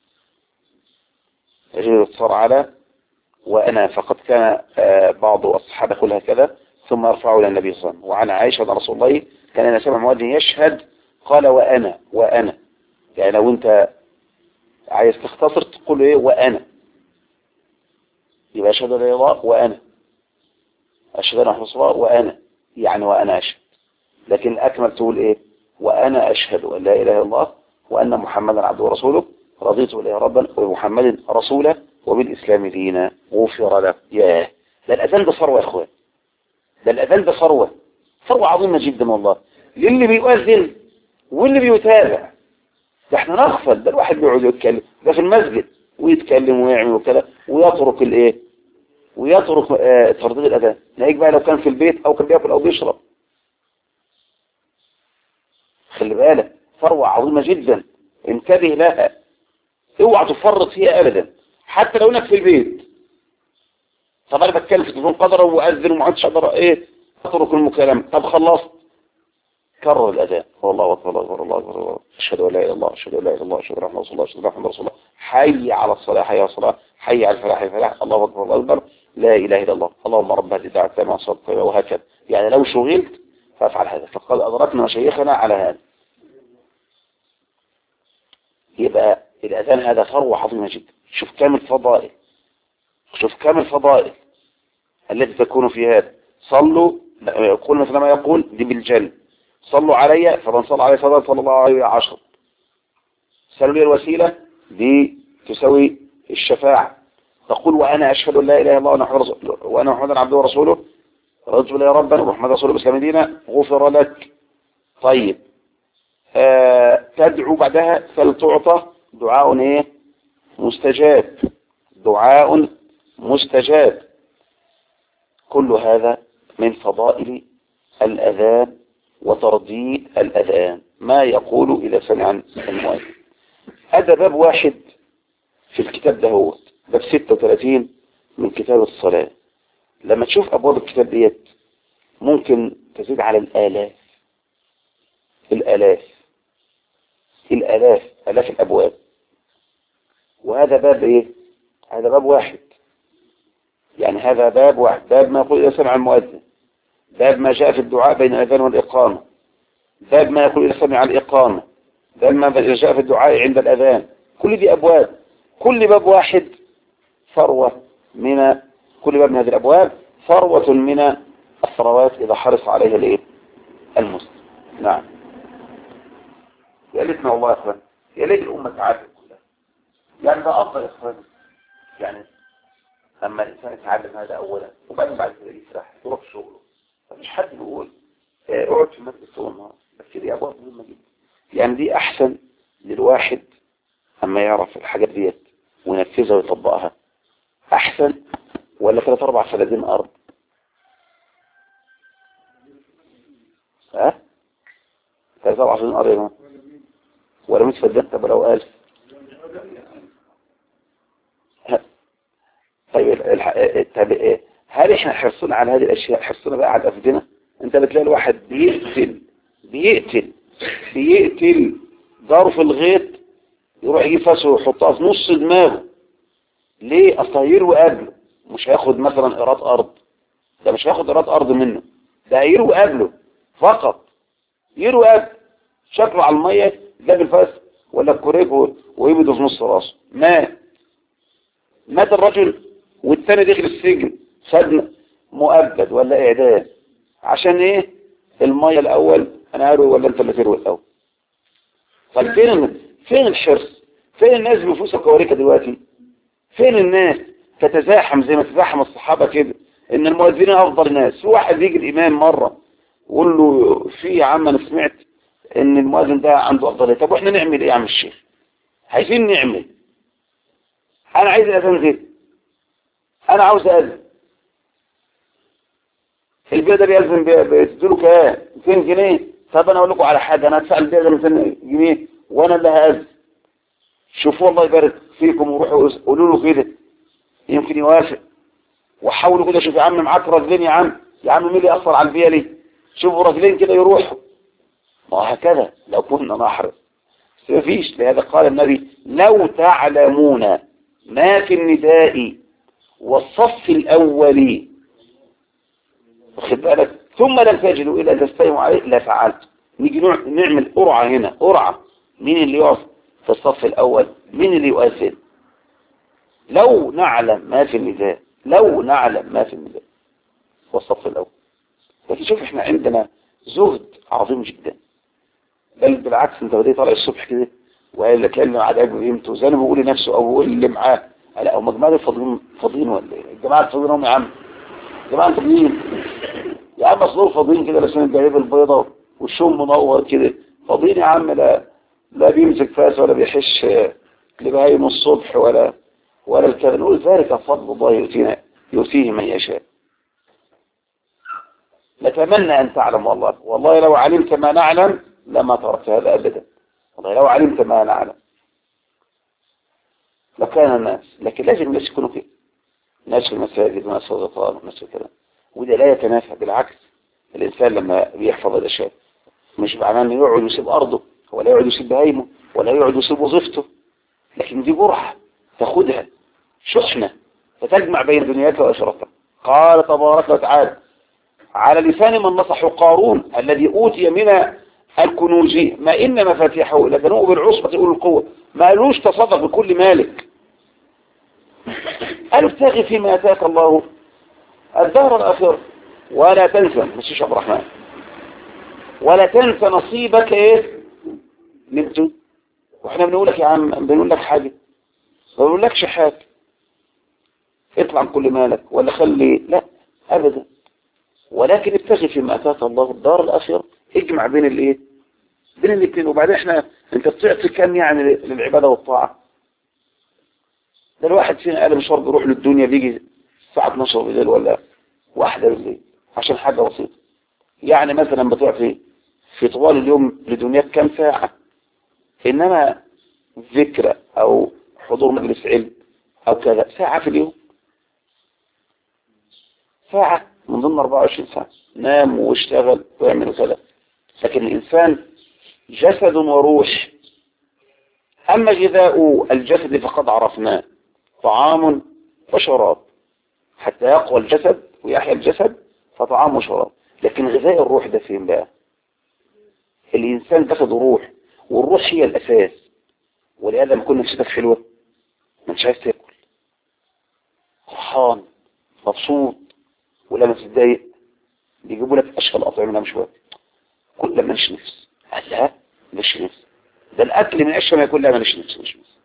يجوز الاقتصار على وأنا فقد كان بعض الصحابة يقول هكذا ثم يرفعوا إلى النبي صلى الله عليه وسلم. وعن عائشة رضي رسول الله كان إذا سمع مؤذن يشهد قال وأنا. يعني لو أنت عايز تختصر تقول إيه وأنا، يبقى أشهد أن لا إله إلا الله وأنا أشهد أن محمدا رسول الله وأنا، يعني وأنا أشهد. لكن الأكمل تقول إيه وأنا أشهد أن لا إله إلا الله وأن محمدا عبده ورسوله رضيت بالله ربا وبمحمد رسولا وبالإسلام دينا غفر له. ياه ده الأذان ده ثروة يا إخوان، ده الأذان ده ثروة عظيمة جدا والله للي بيؤذن واللي بيتابع. ده احنا نغفل، ده الواحد بيقعد يتكلم ده في المسجد ويتكلم ويعمل وكذا ويترك الايه ويترك ترديد الأذان. نلاقيك بقى لو كان في البيت أو كان بياكل أو بيشرب. خلي بالك ثروة عظيمة جدا، انتبه لها، اوعى تفرط فيها ابدا، حتى لو انك في البيت. طب انا بتكلم في التليفون قدر واذن وما عادش اقدر اترك المكالمة، طب خلصت كرر الاذان، والله اكبر الله اكبر الله اكبر، اشهد ان لا اله الا الله اشهد ان لا اله الا الله اشهد ان محمدا رسول الله اشهد ان محمدا رسول الله، حي على الصلاة حي على الصلاة حي على الفلاح حي على الفلاح، الله اكبر الله اكبر، لا اله الا الله، اللهم رب هذه الدعوة التامة والصلاة القائمة، وهكذا. يعني لو شغلت فافعل هذا، فقد ادركنا مشايخنا على هذا. يبقى الاذان هذا ثروة عظيمة جدا. شوف كم الفضائل، شوف كم الفضائل التي تكون في هذا. صلوا، يقول مثل ما يقول دي بالجل، صلوا علي فمن صلى عليه صلى الله عليه 10. سألوا لي الوسيلة دي تسوي الشفاعة. تقول وأنا أشهد أن لا إله إلا الله وأنا محمدا عبده ورسوله، رضيت بالله ربا ومحمد رسوله الإسلام دينا، غفر لك. طيب تدعو بعدها فلتعطى دعاء مستجاب، دعاء مستجاب. كل هذا من فضائل الأذان وترديد الأذان، ما يقول إذا سمع المؤذن. هذا باب واحد في الكتاب ده، هو باب 36 من كتاب الصلاة. لما تشوف أبواب الكتاب ديت ممكن تزيد على الآلاف، الآلاف الآلاف آلاف الأبواب. وهذا باب هذا باب واحد، يعني هذا باب واحد، باب ما يقول إذا سمع المؤذن، باب ما جاء في الدعاء بين الأذان والإقامة، باب ما يقول إذا سمع الإقامة، باب ما جاء في الدعاء عند الأذان. كل دي أبواب، كل باب واحد ثروة من كل باب من هذه الأبواب ثروة من الثروات إذا حرص عليها المسلم. نعم. يا ليتنا والله يا إخوان، يا ليت الأمة تعلم كلها، يعني ده أفضل يا إخوان. يعني لما الإنسان يتعلم هذا أولا، وبعدين بعد كده يسرح يروح شغله، مفيش حد بيقول اقعد في المسجد طول النهار، بس دي أبواب مهمة جدا. يعني دي أحسن للواحد أما يعرف الحاجات ديت وينفذها ويطبقها، أحسن ولا 3-4 فدادين أرض؟ ها؟ 3-4 فدادين أرض يا جماعة، ولا 100 فدان؟ طب لو 1000. طيب هل احنا حرصنا على هذه الاشياء؟ حرصنا بقى على الافدنه؟ انت بتلاقي الواحد بيقتل داره في الغيط، يروح يجيب فاسه ويحطها في نص دماغه. ليه؟ اصل هيروي قبله، مش هياخد مثلا ايراد ارض، ده مش هياخد ايراد ارض منه، ده هيروي قبله فقط، يروي قبل شكله على الميه، جاب الفاس ولا الكوريك ويبده في نص راسه، مات الرجل، والتاني دخل السجن، خد مؤبد ولا اعدام. عشان المية الاول انا اروي ولا انت اللي تروي الاول؟ طب فين الحرص؟ فين الناس بنفوس الكوارث دلوقتي؟ فين الناس تتزاحم زي ما تزاحم الصحابة كده ان المؤذنين افضل ناس؟ في واحد يجي الامام مرة ويقول له في يا عم انا سمعت ان المؤذن ده عنده افضلية، طب واحنا نعمل ايه يا عم الشيخ؟ عايزين نعمل، انا عايز الاذان زي انا عاوز اذن، البيع ده بيلزم بيديله كام؟ 200 جنيه. طب انا اقول لكم على حاجه، انا هدفع البيع ده 200 جنيه وانا اللي هاذن. شوفوا الله يبارك فيكم وروحوا قولوا له كده يمكن يوافق. وحاولوا كده، شوف يا عم معاك راجلين، يا عم مين اللي يأثر على البيع ليه؟ شوفوا راجلين كده يروحوا. وهكذا لو كنا نحرص، بس مفيش. لهذا قال النبي لو تعلمون ما في النداء والصف الأولي، واخد بالك، ثم لم تجدوا إلا تستيموا عليه لفعلت. نيجي نعمل قرعة هنا، قرعة مين اللي يقف في الصف الأول، مين اللي يؤذن. لو نعلم ما في النداء، لو نعلم ما في النداء والصف الأول. لكن شوف احنا عندنا زهد عظيم جدا، بل بالعكس انت بدأت طالع الصبح كده وقال لك لأنه عدد قيمته زي ما بيقول لنفسه او بيقول اللي معاه، لا هم جماعة فاضيين ولا ايه؟ الجماعة الفاضيين هم يا عم، جماعة فاضيين يا عم، اصلهم فاضيين كده، لسان الجايب البيضة والشم منور كده، فاضيين يا عم، لا بيمسك فاس ولا بيحش لبهايم الصبح ولا الكلام. نقول ذلك فضل الله يؤتيه من يشاء. نتمنى أن تعلم، والله لو علمت ما نعلم لما تركت هذا أبدا. والله لو علمت ما نعلم لكان الناس، لكن لازم الناس يكونوا كده، ناس في المساجد وناس في الغطاء وناس في كده، وده لا يتنافى، بالعكس الإنسان لما بيحفظ الأشياء مش معناه انه يقعد يسيب أرضه ولا يقعد يسيب بهايمه ولا يقعد يسيب وظيفته، لكن دي جرعة تاخدها شحنة فتجمع بين دنياك وآخرتك. قال تبارك وتعالى على لسان من نصح قارون الذي أوتي من الكنوز ما إن مفاتيحه لتنوء بالعصبة أولي القوة، ما قالوش تصدق بكل مالك، قالوا ابتغي فيما آتاك الله الدار الآخرة ولا تنسى، مش عبد الرحمن، ولا تنسى نصيبك ايه نبتو. واحنا بنقول لك يا عم، بنقول لك حاجة ما بنقولكش حاجة اطلع كل مالك ولا خلي، لا ابدا، ولكن ابتغي فيما اتاك الله الدار الاخره، اجمع بين الايه، بين الاثنين. وبعدين انت بتعطي كم يعني للعباده والطاعه؟ ده الواحد فينا قال مشوار بيروح للدنيا بيجي الساعه 12 بالليل ولا 1 بالليل عشان حاجه بسيطه. يعني مثلا بتعطي في طوال اليوم لدنياك كم ساعه، انما ذكرى او حضور مجلس علم او كذا ساعه في اليوم، ساعة من ضمن 24 ساعة، نام واشتغل ويعمل كذا. لكن الإنسان جسد وروح، أما غذاء الجسد فقد عرفناه، طعام وشراب، حتى يقوى الجسد ويحيى الجسد فطعام وشراب. لكن غذاء الروح ده فين بقى؟ الإنسان جسد وروح، والروح هي الأساس. ولهذا لما كل نفسيتك حلوة ما انتش عايز تاكل، فرحان مبسوط، ولما تتضايق بيجيبوا لك اشكال اطعمه مش واكل، كل ما ماليش نفس، قال لا ماليش نفس، ده الاكل من اشهى ما يكون لا ماليش نفس مش نفس.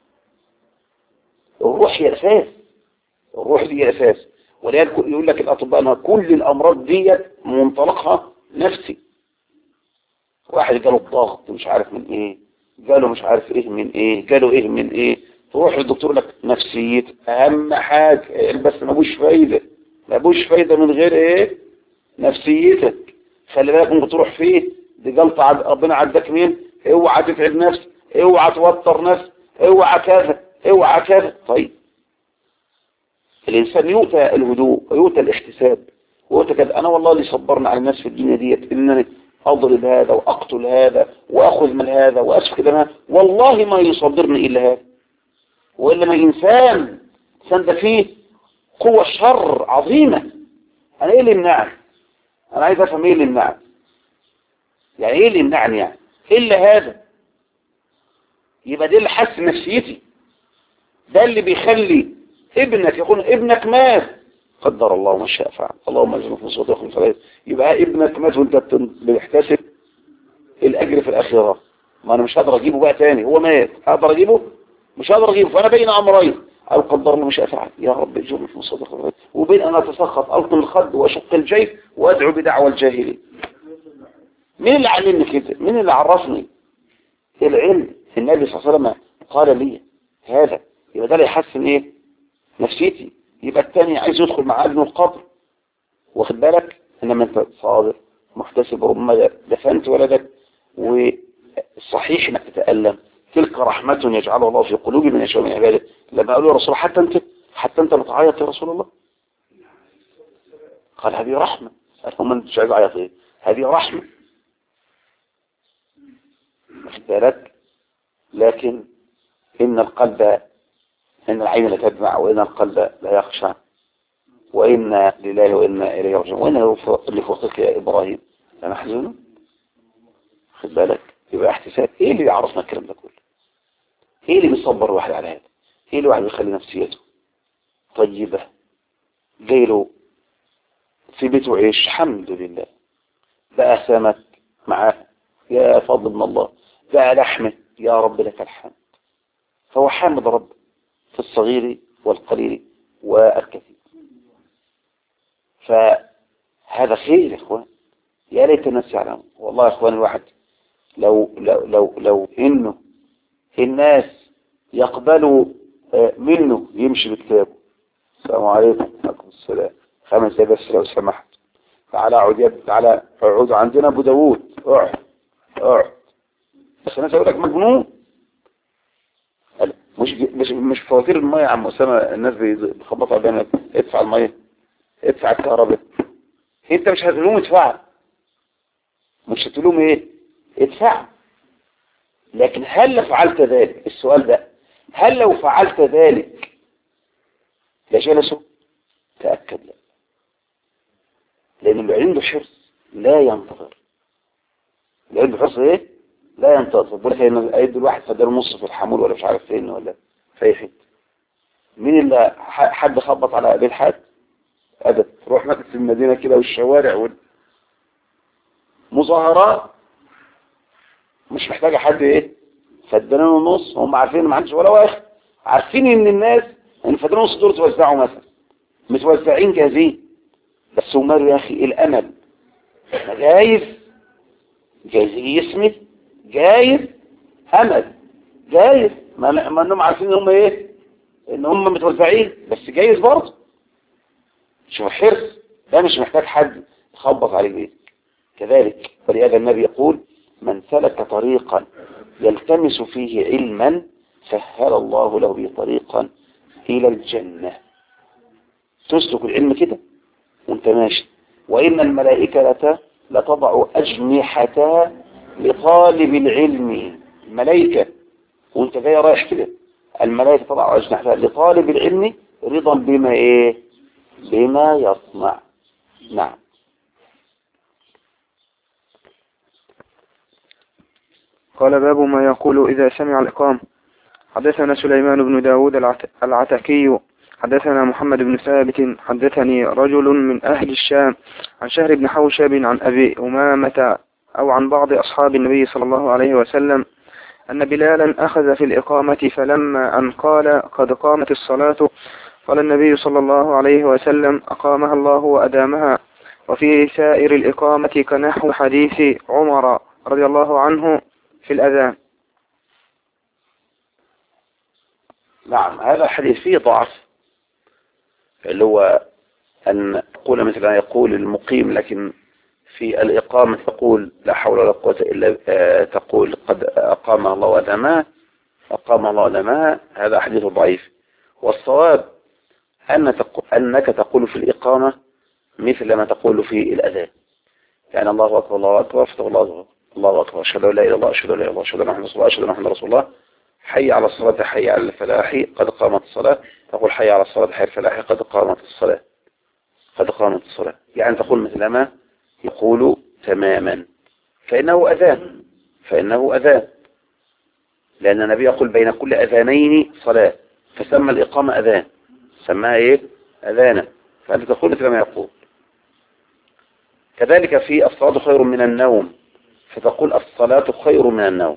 الروح هي الاساس، الروح دي هي الاساس. ولذلك يقول لك الاطباء ان كل الامراض دي منطلقها نفسي. واحد جاله الضغط مش عارف من ايه، جاله مش عارف ايه من ايه، جاله ايه من ايه، تروح للدكتور لك نفسيته اهم حاجه، بس ما بوش فايده، ما بوش فايده من غير ايه، نفسيتك. خلي بالك ممكن تروح فيه، دي جلطة ربنا عداك مين، اوعى تتعب نفسك، اوعى توتر نفسك، اوعى كذا اوعى كذا. طيب الانسان يؤتى الهدوء ويؤتى الاحتساب ويؤتى كذا. انا والله اللي صبرنا على الناس في الدنيا ديت انني اضرب هذا واقتل هذا واخذ من هذا واسفك دماء، والله ما يصبرني الا هذا. والا ما الانسان ده فيه قوة شر عظيمة. انا ايه اللي يمنعني؟ انا عايز افهم ايه اللي يمنعني، يعني ايه اللي يمنعني يعني الا هذا؟ يبقى ده اللي حسن نفسيتي، ده اللي بيخلي ابنك يكون ابنك مات قدر الله ما شاء فعل، اللهم اجعله في صدق الفرائض. يبقى ابنك مات وانت بتحتسب الاجر في الاخره، ما انا مش هقدر اجيبه بقى تاني، هو مات هقدر اجيبه؟ مش هقدر اجيبه. فانا بين امرين، او قدر الله ما شاء فعل، يا رب اجعله في صدق الفرائض، وبين ان اتسخط القم الخد واشق الجيب وادعو بدعوى الجاهلين. مين اللي علمني كده؟ مين اللي عرفني؟ العلم. النبي صلى الله عليه وسلم قال لي هذا، يبقى ده اللي يحسن ايه نفسيتي. يبقى الثاني عايز يدخل مع ابنه القبر، واخد بالك، انما انت صادق محتسب، ربما دفنت ولدك والصحيح انك تتألم. تلك رحمة يجعلها الله في قلوب من يشاء من عباده. لما قالوا يا رسول حتى انت بتعيط يا رسول الله؟ قال هذه رحمة. قال هم انت مش عايز اعيط ايه؟ هذه رحمة، واخد بالك. لكن إن القلب، إن العين لا تدمع، وإن القلب لا يخشع، وإن لله وإنا إليه راجعون، وإن لفوقك يا إبراهيم لمحزون. خد بالك. يبقى احتساب. إيه اللي يعرفنا الكلام ده كله؟ إيه اللي بيصبر الواحد على هذا؟ إيه اللي الواحد بيخلي نفسيته طيبة؟ جايله في بيته عيش الحمد لله، بقى سمك معاه يا فضل من الله، بقى لحمه يا رب لك الحمد. فهو حامد رب في الصغير والقليل والكثير. فهذا خير يا اخوان، يا ليت الناس يعلمون. والله يا اخوان الواحد لو انه الناس يقبلوا منه يمشي بكتابه. السلام عليكم. وعليكم السلام. 5 دقايق بس لو سمحت. تعالى اقعد، تعالى اقعد عندنا ابو داوود، اقعد بس الناس يقول لك مجنون. مش فواتير المية يا عم أسامة، الناس بيخبطوا علينا ادفع المية، ادفع الكهرباء. انت مش هتلوم ادفع، مش هتلوم ايه ادفع. لكن هل فعلت ذلك؟ السؤال ده، هل لو فعلت ذلك لجلسوا؟ تأكد لا، لأن اللي عنده حرص لا ينتظر. اللي عنده حرص ايه؟ لا ينتظر. بقول لك هيدوا الواحد فدار نص في الحمول ولا مش عارف فين ولا في اي حته. مين اللي حد خبط على بيت حد؟ ابدا. تروح مثلا في المدينه كده والشوارع والمظاهرات مش محتاجه حد ايه فدان ونص. هم عارفين ما عندش ولا واحد، عارفين ان الناس ان فدان ونص دول توزعوا مثلا متوزعين جاهزين. بس هم يا اخي الامل جايز يسمي جايز امل جايز ما انهم عارفين ان هم ايه ان هم متوزعين، بس جايز برضه. شوف حرص ده مش محتاج حد يخبط عليه بيه. كذلك ولهذا النبي يقول من سلك طريقا يلتمس فيه علما سهل الله له به طريقا الى الجنة. تسلك العلم كده وانت ماشي. وان الملائكة لتضع اجنحتها لطالب العلم. الملائكة وانت جاي رايح كده، الملائكة تضع اجنحتها لطالب العلم رضا بما ايه بما يصنع. نعم. قال باب ما يقول إذا سمع الإقامة. حدثنا سليمان بن داود العتكي حدثنا محمد بن ثابت حدثني رجل من أهل الشام عن شهر بن حوشب عن أبي أمامة أو عن بعض أصحاب النبي صلى الله عليه وسلم أن بلالا أخذ في الإقامة، فلما أن قال قد قامت الصلاة قال النبي صلى الله عليه وسلم أقامها الله وأدامها. وفي سائر الإقامة كنحو حديث عمر رضي الله عنه في الأذان. نعم هذا الحديث فيه ضعف، اللي هو أن تقول مثل ما يقول المقيم، لكن في الإقامة تقول لا حول ولا قوة إلا تقول قد أقام الله وأدامها، أقام الله وأدامها. هذا حديث ضعيف. والصواب أنك تقول في الإقامة مثل ما تقول في الأذان، يعني الله أكبر الله أكبر فتقول الله أكبر الله أكبر أشهد أن لا إله إلا الله أشهد أن لا إله إلا الله أشهد أن محمدا رسول الله أشهد أن محمدا رسول الله حي على الصلاة حي على الفلاح قد قامت الصلاة. تقول حي على الصلاة حي على الفلاح قد قامت الصلاة قد قامت الصلاة. يعني تقول مثل ما يقول تماما، فإنه أذان لأن النبي يقول بين كل أذانين صلاة، فسمى الإقامة أذان، سماها إيه أذانا. فأنت تقول مثل ما يقول. كذلك في الصلاة خير من النوم، فتقول الصلاة خير من النوم.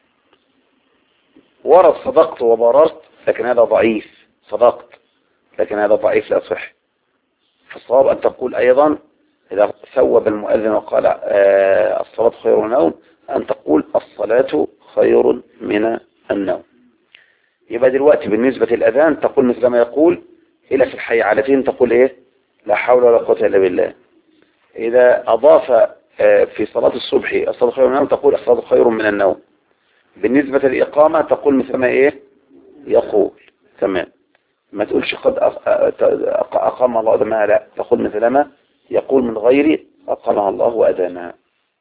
ورد صدقت وبررت، لكن هذا ضعيف. صدقت لكن هذا ضعيف لا صح. فالصواب أن تقول أيضا إذا ثوب المؤذن وقال الصلاة خير من النوم، أن تقول الصلاة خير من النوم. يبقى دلوقتي بالنسبة للأذان تقول مثل ما يقول، إلى في الحيعلتين تقول إيه لا حول ولا قوة إلا بالله. إذا أضاف في صلاة الصبح الصلاة خير من النوم تقول الصلاة خير من النوم. بالنسبة للإقامة تقول مثل ما إيه يقول. تمام. ما تقولش قد أقام الله أدامها، لا تقول مثل ما يقول من غير أقامها الله وأدامها.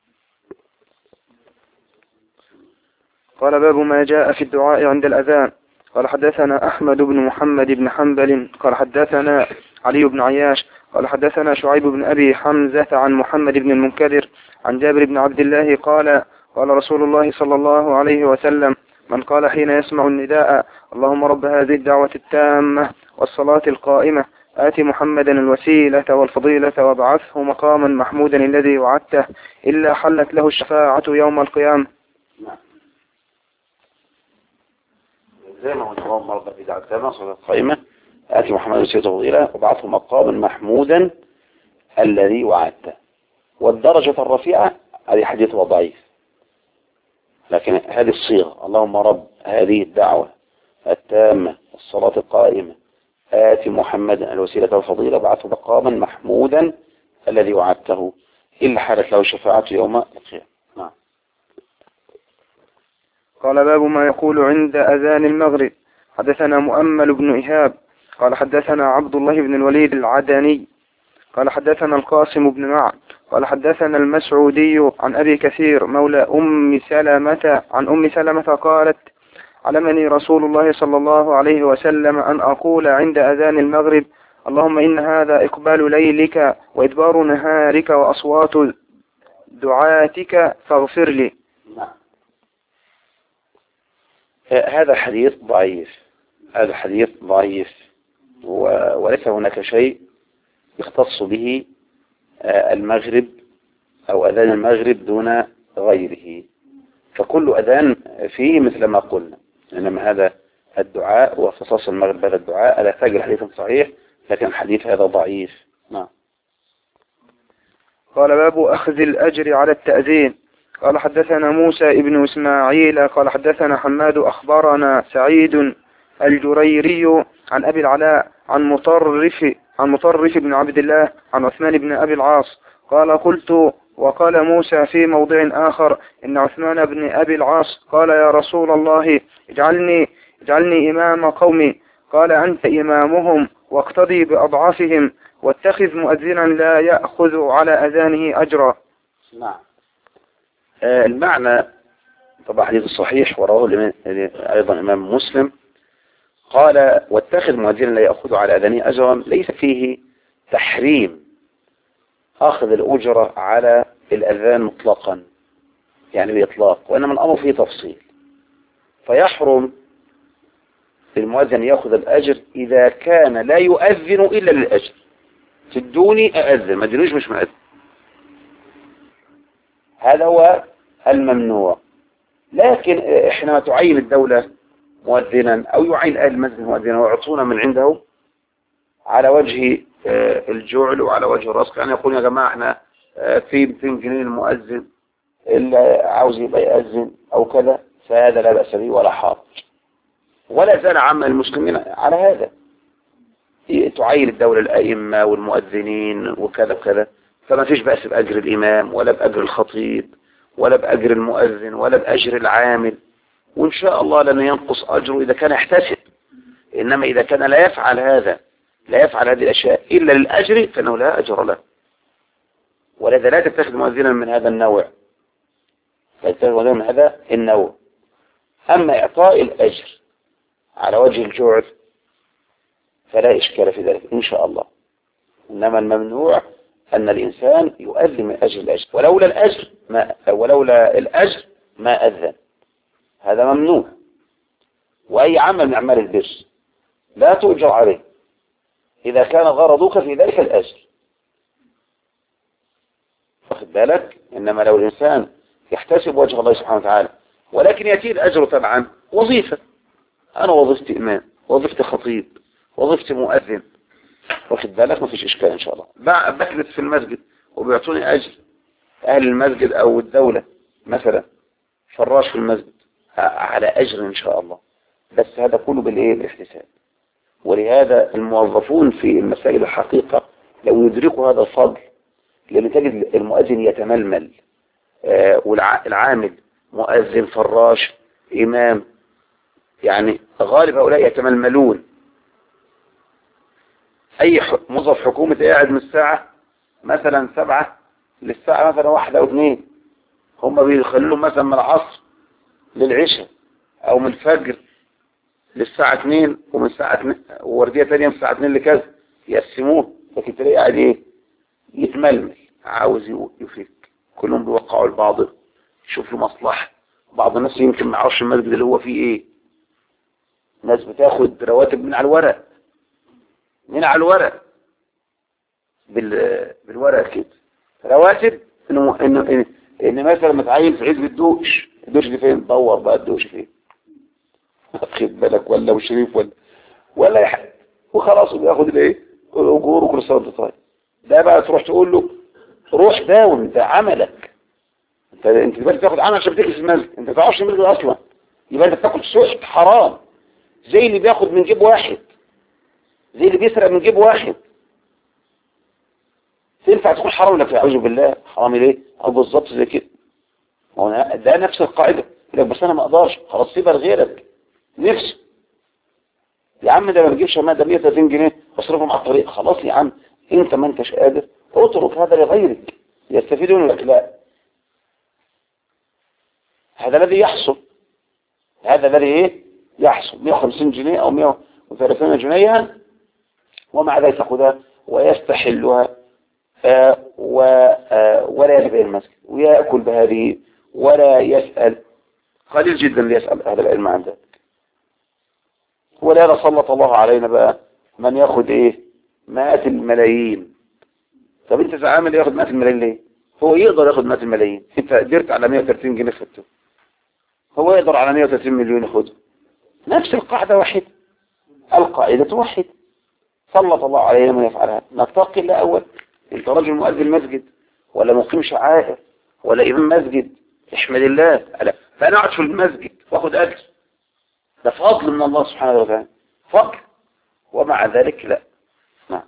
قال باب ما جاء في الدعاء عند الأذان. قال حدثنا أحمد بن محمد بن حنبل قال حدثنا علي بن عياش قال حدثنا شعيب بن أبي حمزة عن محمد بن المنكدر عن جابر بن عبد الله قال قال رسول الله صلى الله عليه وسلم من قال حين يسمع النداء اللهم رب هذه الدعوة التامة والصلاة القائمة آت محمدا الوسيلة والفضيلة وابعثه مقاما محمودا الذي وعدته إلا حلت له الشفاعة يوم القيامة. زي ما هو اللهم رب هذه الدعوة التامة والصلاة القائمة آت محمدا الوسيلة والفضيلة وابعثه مقاما محمودا الذي وعدته. والدرجة الرفيعة هذه حديث ضعيف، لكن هذه الصيغة اللهم رب هذه الدعوة التامة والصلاة القائمة آت محمدا الوسيلة والفضيلة وابعثه مقاما محمودا الذي وعدته إلا حالت له شفاعة يوم القيامة. نعم. قال باب ما يقول عند أذان المغرب. حدثنا مؤمل بن إيهاب قال حدثنا عبد الله بن الوليد العدني قال حدثنا القاسم بن معد قال حدثنا المسعودي عن أبي كثير مولى أم سلمة عن أم سلمة قالت علمني رسول الله صلى الله عليه وسلم أن أقول عند أذان المغرب اللهم إن هذا إقبال ليلك وإدبار نهارك وأصوات دعاتك فاغفر لي. هذا حديث ضعيف، هذا حديث ضعيف، وليس هناك شيء يختص به المغرب أو أذان المغرب دون غيره، فكل أذان فيه مثل ما قلنا، إنما هذا الدعاء واختصاص المغرب هذا الدعاء لا تجد حديث صحيح، لكن الحديث هذا ضعيف. نعم. قال باب أخذ الأجر على التأذين. قال حدثنا موسى ابن إسماعيل قال حدثنا حماد أخبرنا سعيد الجريري عن أبي العلاء عن مطرف بن عبد الله عن عثمان بن أبي العاص قال قلت وقال موسى في موضع آخر إن عثمان بن أبي العاص قال يا رسول الله اجعلني إمام قومي. قال أنت إمامهم واقتضي بأضعافهم واتخذ مؤذنا لا يأخذ على أذانه أجرا. نعم. المعنى طبعا حديث الصحيح ورواه أيضا إمام مسلم قال واتخذ مؤذنا لا يأخذ على أذانه أجرا، ليس فيه تحريم أخذ الأجرة على الأذان مطلقا يعني بإطلاق، وإنما الأمر فيه تفصيل، فيحرم المؤذن يأخذ الأجر إذا كان لا يؤذن إلا للأجر. تدوني أأذن، ما تدونيش مش مؤذن، هذا هو الممنوع. لكن حينما تعين الدولة مؤذنا أو يعين أهل المسجد مؤذنا ويعطونا من عنده على وجه الجعل وعلى وجه الرزق، يعني يقول يا جماعة احنا في 200 جنيه المؤذن اللي عاوز يبقى يأذن أو كذا، فهذا لا بأس به ولا حرج، ولا زال عام المسلمين على هذا. تعين الدولة الأئمة والمؤذنين وكذا وكذا، فما فيش بأس بأجر الإمام ولا بأجر الخطيب ولا بأجر المؤذن ولا بأجر العامل، وإن شاء الله لن ينقص أجره إذا كان يحتسب. إنما إذا كان لا يفعل هذا، لا يفعل هذه الأشياء إلا للأجر، فإنه لا أجر له، ولذا لا تتخذ مؤذنا من هذا النوع، لا تتخذ مؤذنا من هذا النوع. أما إعطاء الأجر على وجه الجعل فلا إشكال في ذلك إن شاء الله، إنما الممنوع أن الإنسان يؤذن من أجل الأجر، ولولا الأجر ما أذن، هذا ممنوع. وأي عمل من أعمال البر لا تؤجر عليه إذا كان غرضك في ذلك الأجر، واخد بالك؟ إنما لو الإنسان يحتسب وجه الله سبحانه وتعالى ولكن يأتي الأجر طبعا وظيفة، أنا وظيفتي إمام، وظيفتي خطيب، وظيفتي مؤذن، واخد بالك؟ ما فيش إشكال إن شاء الله. بجلس في المسجد وبيعطوني أجر أهل المسجد أو الدولة مثلا فراش في المسجد على أجر إن شاء الله، بس هذا كله بالاحتساب. ولهذا الموظفون في المسائل الحقيقة لو يدركوا هذا الفضل، لأن تجد المؤذن يتململ، والعامل مؤذن فراش إمام، يعني غالب هؤلاء يتململون. أي موظف حكومة قاعد من الساعة مثلا 7 للساعة مثلا 1 أو 2، هم بيخلوا مثلا من العصر للعشاء أو من الفجر للساعة 2، ومن الساعة 2 ووردية ثانية من الساعة 2 لكذا، يقسموه، لكن تلاقي قاعد يتململ عاوز يفك، كلهم بيوقعوا البعض يشوف له مصلحة. بعض الناس يمكن ما يعرفش المسجد اللي هو فيه ايه، ناس بتاخد رواتب من على الورق، من على الورق بالورق كده، رواتب ان مثلا متعين في حزب الدوش دي فين؟ دور بقى الدوش فين، خد بالك، ولا وشريف ولا يحد، وخلاص بياخد الايه الاجور وكل سنه وانت طيب. ده بقى تروح تقول له روح داوم، ده عملك، انت دلوقتي تاخد عمل عشان بتكنس المسجد، انت ما تعرفش المسجد اصلا، يبقى انت بتاخد سحت حرام، زي اللي بياخد من جيب واحد، زي اللي بيسرق من جيب واحد. تنفع تقول حرام لك؟ اعوذ بالله، حرام ليه؟ او بالظبط زي كده، ده نفس القاعده. يقول لك بس انا ما اقدرش، خلاص سيبها لغيرك نفسه. يا عم ده ما بيجيبش ماء، ده 130 جنيه بصرفهم على الطريق، خلاص يا عم انت ما انتش قادر اترك هذا لغيرك يستفيد منه. لك لا، هذا الذي يحصل، هذا الذي ايه يحصل 150 جنيه او 130 جنيه، ومع ذلك يأخذها ويستحلها ولا يذهب إلى المسجد ويأكل بهذه ولا يسأل. قليل جدا اللي يسأل أهل العلم عن ذلك. ولهذا سلط الله علينا بقى من يأخذ ايه مئات الملايين. طب انت زعامل ياخد مئات الملايين ليه؟ هو يقدر ياخد مئات الملايين، انت قدرت على 130 جنيه خدته، هو يقدر على 130 مليون ياخده. نفس القاعدة واحدة، القاعدة واحدة. سلط الله علينا من يفعلها. نتقي الله أول، انت رجل مؤذن مسجد ولا مقيم شعائر ولا إمام مسجد، احمد الله. فأنا أقعد في المسجد وأخذ أجر، ده فضل من الله سبحانه وتعالى، فضل. ومع ذلك لا. نعم.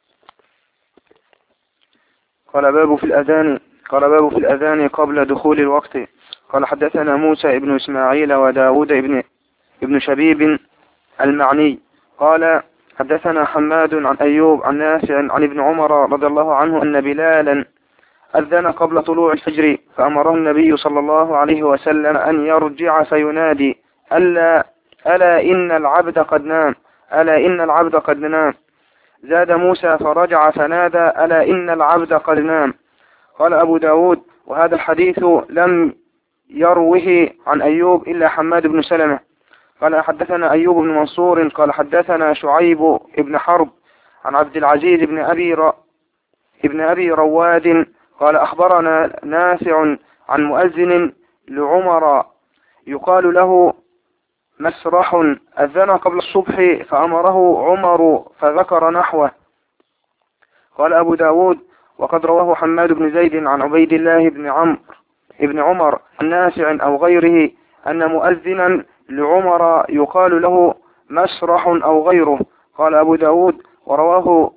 قال باب في الأذان قبل دخول الوقت. قال حدثنا موسى ابن إسماعيل وداود ابن شبيب المعني قال حدثنا حماد عن أيوب عن نافع عن ابن عمر رضي الله عنه أن بلالا أذن قبل طلوع الفجر، فأمره النبي صلى الله عليه وسلم أن يرجع فينادي ألا إن العبد قد نام، ألا إن العبد قد نام. زاد موسى فرجع فنادى ألا إن العبد قد نام. قال أبو داود وهذا الحديث لم يروه عن أيوب إلا حماد بن سلمة. قال حدثنا أيوب بن منصور قال حدثنا شعيب بن حرب عن عبد العزيز ابن أبي رواد قال أخبرنا نافع عن مؤذن لعمر يقال له مسرح أذن قبل الصبح فأمره عمر فذكر نحوه. قال أبو داود وقد رواه حماد بن زيد عن عبيد الله بن عمر عن نافع أو غيره أن مؤذنا لعمر يقال له مسرح أو غيره. قال أبو داود ورواه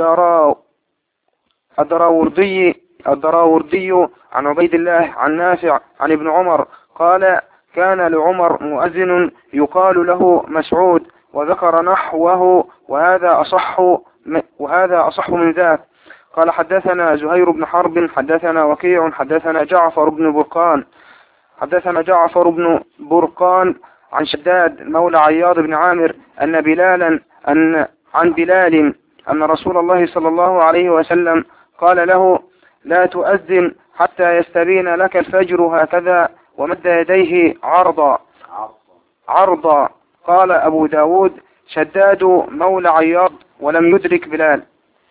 الدراوردي عن عبيد الله عن نافع عن ابن عمر قال كان لعمر مؤذن يقال له مسعود وذكر نحوه وهذا أصح من ذاك. قال حدثنا زهير بن حرب حدثنا وكيع حدثنا جعفر بن برقان عن شداد مولى عياض بن عامر أن بلال أن رسول الله صلى الله عليه وسلم قال له لا تؤذن حتى يستبين لك الفجر هكذا ومد يديه عرضا. قال أبو داود شداد مولى عياض ولم يدرك بلال.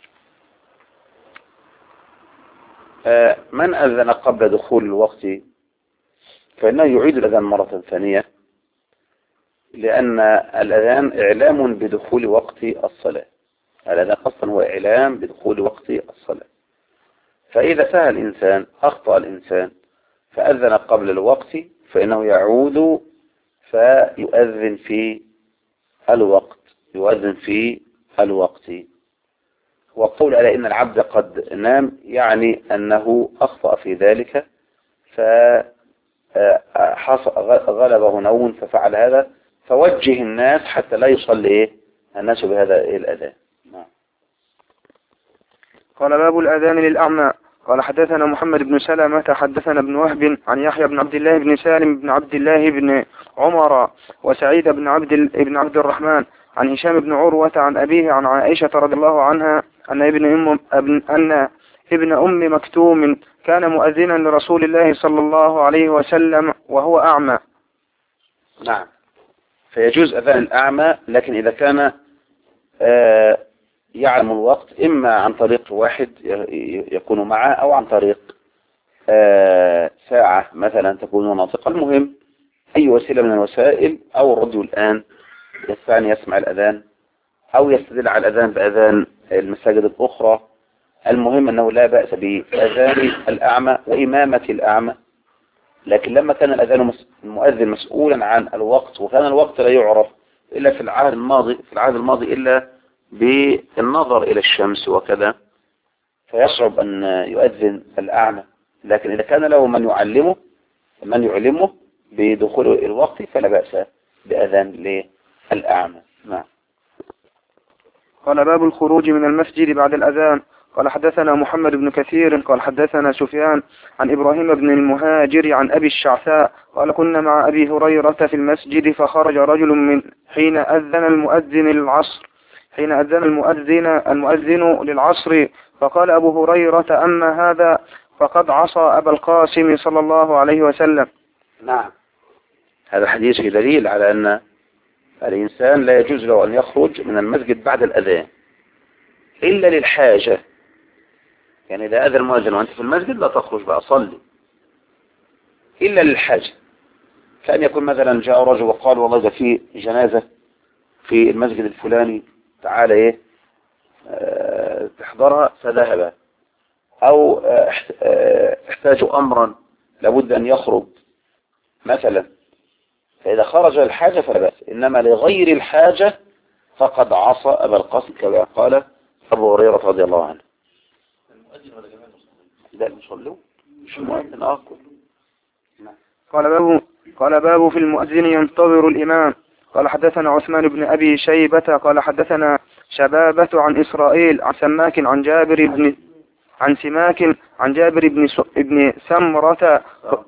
من أذن قبل دخول الوقت فإنه يعيد الأذان مرة ثانية، لأن الأذان إعلام بدخول وقت الصلاة. الأذان أصلا هو إعلام بدخول وقت الصلاة. فإذا سهى الإنسان أخطأ الإنسان فأذن قبل الوقت فإنه يعود فيؤذن في الوقت. وقول ألا إن العبد قد نام يعني أنه أخطأ في ذلك فغلبه نوم ففعل هذا، فوجه الناس حتى لا يصلي الناس بهذا الأذان. قال باب الأذان للأعمى. قال حدثنا محمد بن سلمة حدثنا ابن وهب عن يحيى بن عبد الله بن سالم بن عبد الله بن عمر وسعيد بن عبد الرحمن عن هشام بن عروة عن أبيه عن عائشة رضي الله عنها أن ابن أم مكتوم كان مؤذنا لرسول الله صلى الله عليه وسلم وهو أعمى. نعم. فيجوز أذان الأعمى، لكن إذا كان يعلم الوقت إما عن طريق واحد يكون معه أو عن طريق ساعة مثلا تكون ناطقة. المهم أي وسيلة من الوسائل، أو الراديو الآن يستطيع يسمع الأذان أو يستدل على الأذان بأذان المساجد الأخرى. المهم أنه لا بأس بأذان الأعمى وإمامة الأعمى. لكن لما كان الأذان المؤذن مسؤولا عن الوقت وكان الوقت لا يعرف إلا في العهد الماضي إلا بالنظر إلى الشمس وكذا، فيصعب أن يؤذن الأعمى. لكن إذا كان له من يعلمه بدخول الوقت فلا بأس بأذان للأعمى. نعم. قال باب الخروج من المسجد بعد الأذان. قال حدثنا محمد بن كثير قال حدثنا سفيان عن إبراهيم بن المهاجر عن أبي الشعثاء قال كنا مع أبي هريرة في المسجد فخرج رجل من حين أذن المؤذن للعصر فقال أبو هريرة أما هذا فقد عصى أبا القاسم صلى الله عليه وسلم. نعم. هذا حديث دليل على أن الإنسان لا يجوز له أن يخرج من المسجد بعد الأذان إلا للحاجة. يعني إذا أذن المؤذن وأنت في المسجد لا تخرج بقى صلي إلا للحاجة. كان يكون مثلا جاء رجل وقال والله ده في جنازة في المسجد الفلاني تعالى تحضرها فذهب، أو احتاجوا أمرا لابد أن يخرج مثلا، فإذا خرج الحاجة فلا بأس، إنما لغير الحاجة فقد عصى أبا القاسم كما قال أبو هريرة رضي الله عنه. المؤذن ولا جماعة المسلمين؟ لا المصلون مش المؤذن قال باب في المؤذن ينتظر الإمام. قال حدثنا عثمان بن أبي شيبة قال حدثنا شبابة عن إسرائيل عن سماك عن جابر بن سمرة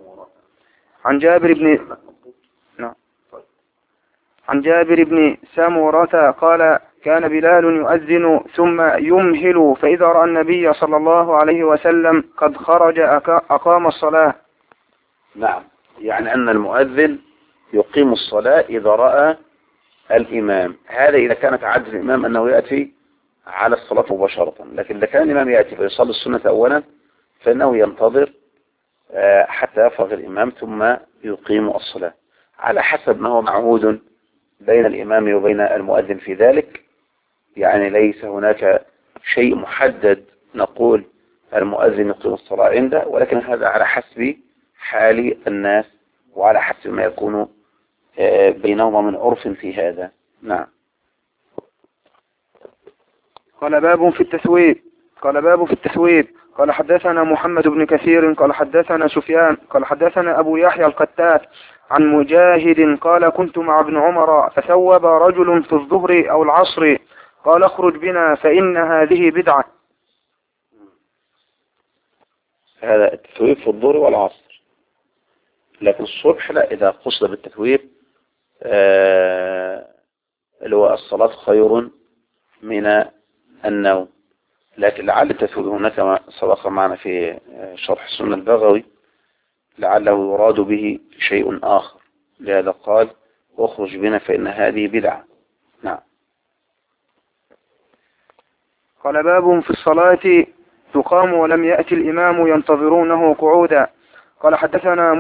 عن جابر بن سمرة قال كان بلال يؤذن ثم يمهل فإذا رأى النبي صلى الله عليه وسلم قد خرج أقام الصلاة. نعم، يعني أن المؤذن يقيم الصلاة إذا رأى الإمام. هذا إذا كانت عادة الإمام أنه يأتي على الصلاة مباشرة، لكن إذا كان الإمام يأتي فيصلي السنة أولا فإنه ينتظر حتى يفرغ الإمام ثم يقيم الصلاة على حسب ما هو معهود بين الإمام وبين المؤذن في ذلك. يعني ليس هناك شيء محدد نقول المؤذن يقيم الصلاة عنده، ولكن هذا على حسب حال الناس وعلى حسب ما يكون بينهما من عرف في هذا. نعم. قال باب في التثويب. قال حدثنا محمد بن كثير قال حدثنا سفيان قال حدثنا أبو يحيى القتات عن مجاهد قال كنت مع ابن عمر فثوب رجل في الظهر أو العصر قال اخرج بنا فإن هذه بدعة. هذا التثويب في الظهر والعصر، لكن الصبح لا. إذا قصد بالتثويب اللي هو الصلاة خير من النوم، لكن لعل التثويب هناك ما سبق معنا في شرح السنة البغوي لعله يراد به شيء آخر، لهذا قال واخرج بنا فإن هذه بدعة. نعم. قال باب في الصلاة تقام ولم يأتي الإمام ينتظرونه قعودا. قال حدثنا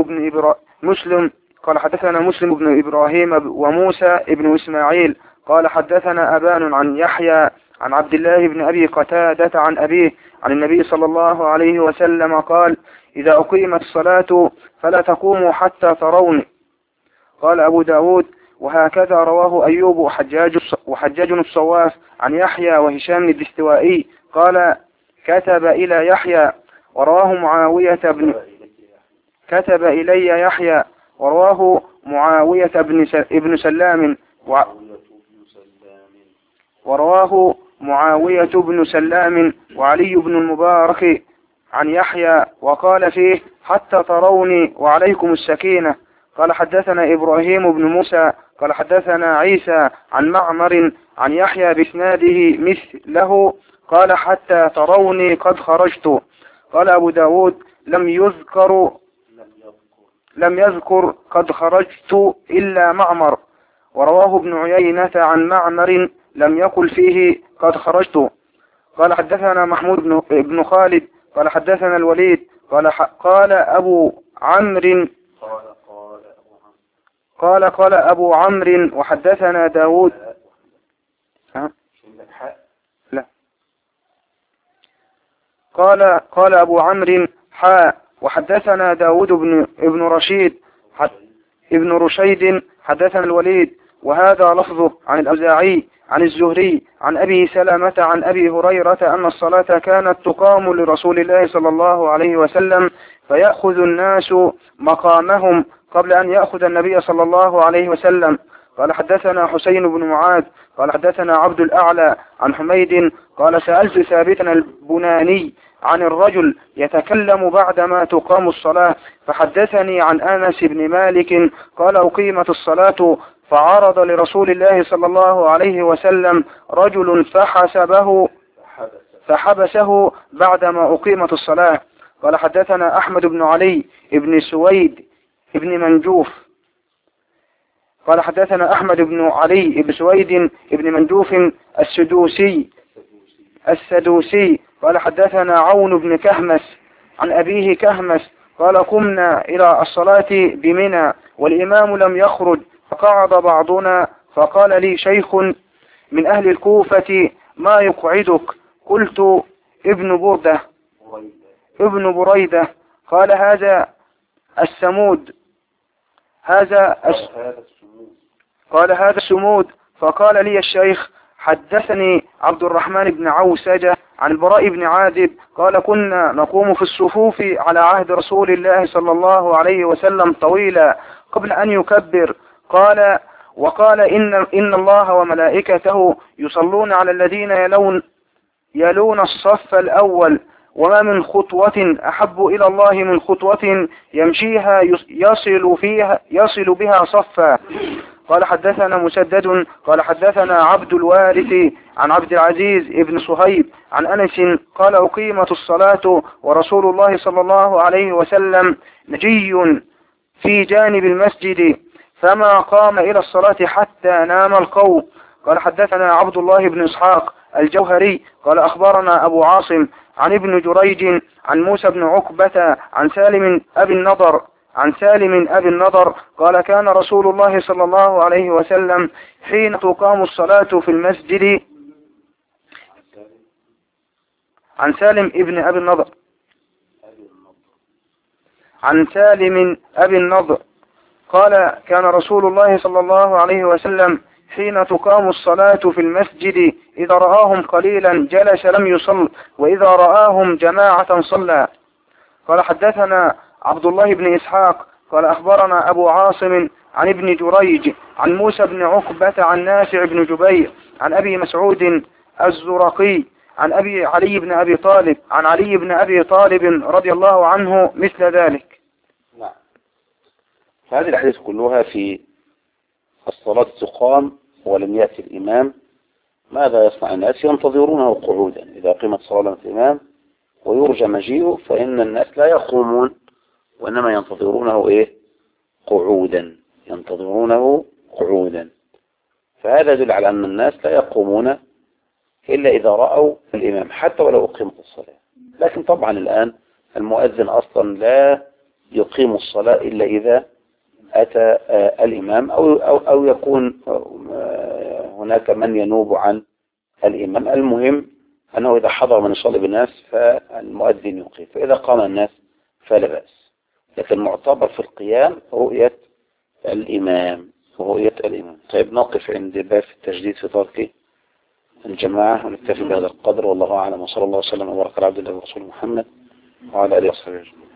قال حدثنا مسلم بن إبراهيم وموسى بن إسماعيل قال حدثنا أبان عن يحيى عن عبد الله بن أبي قتادة عن أبيه عن النبي صلى الله عليه وسلم قال إذا أقيمت الصلاة فلا تقوموا حتى تروني. قال أبو داود وهكذا رواه أيوب وحجاج الصواف عن يحيى وهشام الدستوائي قال كتب إلي يحيى ورواه معاوية بن سلام ورواه معاوية بن سلام وعلي بن المبارك عن يحيى وقال فيه حتى تروني وعليكم السكينة. قال حدثنا إبراهيم بن موسى قال حدثنا عيسى عن معمر عن يحيى بإسناده مثله قال حتى تروني قد خرجت. قال أبو داود لم يذكر قد خرجت إلا معمر، ورواه ابن عيينة عن معمر لم يقل فيه قد خرجت. قال حدثنا محمود بن خالد قال حدثنا الوليد قال أبو عمرو قال أبو عمرو وحدثنا داود لا قال أبو عمرو وحدثنا داود ابن رشيد حدثنا الوليد وهذا لفظه عن الأوزاعي عن الزهري عن أبي سلمة عن أبي هريرة أن الصلاة كانت تقام لرسول الله صلى الله عليه وسلم فيأخذ الناس مقامهم قبل أن يأخذ النبي صلى الله عليه وسلم. قال حدثنا حسين بن معاذ قال حدثنا عبد الأعلى عن حميد قال سألت ثابتا البناني عن الرجل يتكلم بعدما تقام الصلاة فحدثني عن أنس بن مالك قال أقيمت الصلاة فعرض لرسول الله صلى الله عليه وسلم رجل فحبسه بعدما أقيمت الصلاة. قال حدثنا أحمد بن علي بن سويد بن منجوف قال حدثنا أحمد بن علي بن سويد بن منجوف السدوسي قال حدثنا عون بن كهمس عن أبيه كهمس قال قمنا إلى الصلاة بمنى والإمام لم يخرج فقعد بعضنا فقال لي شيخ من أهل الكوفة ما يقعدك؟ قلت ابن بريدة. قال هذا السمود قال هذا السمود. فقال لي الشيخ حدثني عبد الرحمن بن عوسجة عن البراء بن عازب قال كنا نقوم في الصفوف على عهد رسول الله صلى الله عليه وسلم طويلا قبل أن يكبر. وقال إن الله وملائكته يصلون على الذين يلون الصف الأول وما من خطوة أحب إلى الله من خطوة يمشيها يصل بها صفا. قال حدثنا مسدد قال حدثنا عبد الوارث عن عبد العزيز ابن صهيب عن أنس قال أقيمت الصلاة ورسول الله صلى الله عليه وسلم نجي في جانب المسجد فما قام إلى الصلاة حتى نام القوم. قال حدثنا عبد الله بن إسحاق الجوهري قال أخبرنا أبو عاصم عن ابن جريج عن موسى بن عقبة عن سالم أبي النضر قال كان رسول الله صلى الله عليه وسلم حين تقام الصلاة في المسجد عن سالم أبي النضر قال كان رسول الله صلى الله عليه وسلم حين تقام الصلاة في المسجد إذا رآهم قليلا جلس لم يصل وإذا رآهم جماعة صلى. قال حدثنا عبد الله بن إسحاق قال أخبرنا أبو عاصم عن ابن جريج عن موسى بن عقبة عن نافع بن جبير عن أبي مسعود الزرقي عن علي بن أبي طالب رضي الله عنه مثل ذلك. نعم. هذه الأحاديث كلها في الصلاة تقام ولم يأتي الإمام ماذا يصنع الناس؟ ينتظرونه قعودا. إذا قيمت صلاة الإمام ويرجى مجيئه فإن الناس لا يقومون وإنما ينتظرونه قعودا. فهذا يدل على أن الناس لا يقومون إلا إذا رأوا الإمام حتى ولو أقيمت الصلاة. لكن طبعا الآن المؤذن أصلا لا يقيم الصلاة إلا إذا أتى الإمام أو يكون هناك من ينوب عن الإمام. المهم أنه إذا حضر من يصلي بالناس فالمؤذن يقيم، فإذا قام الناس فلا بأس. لكن معتبر في القيام رؤية الإمام. طيب نقف عند باب التجديد في ترك الجماعة ونكتفي بهذا القدر والله أعلم، وصلى الله وسلم وبارك على عبد الله ورسوله محمد وعلى آله وصحبه أجمعين.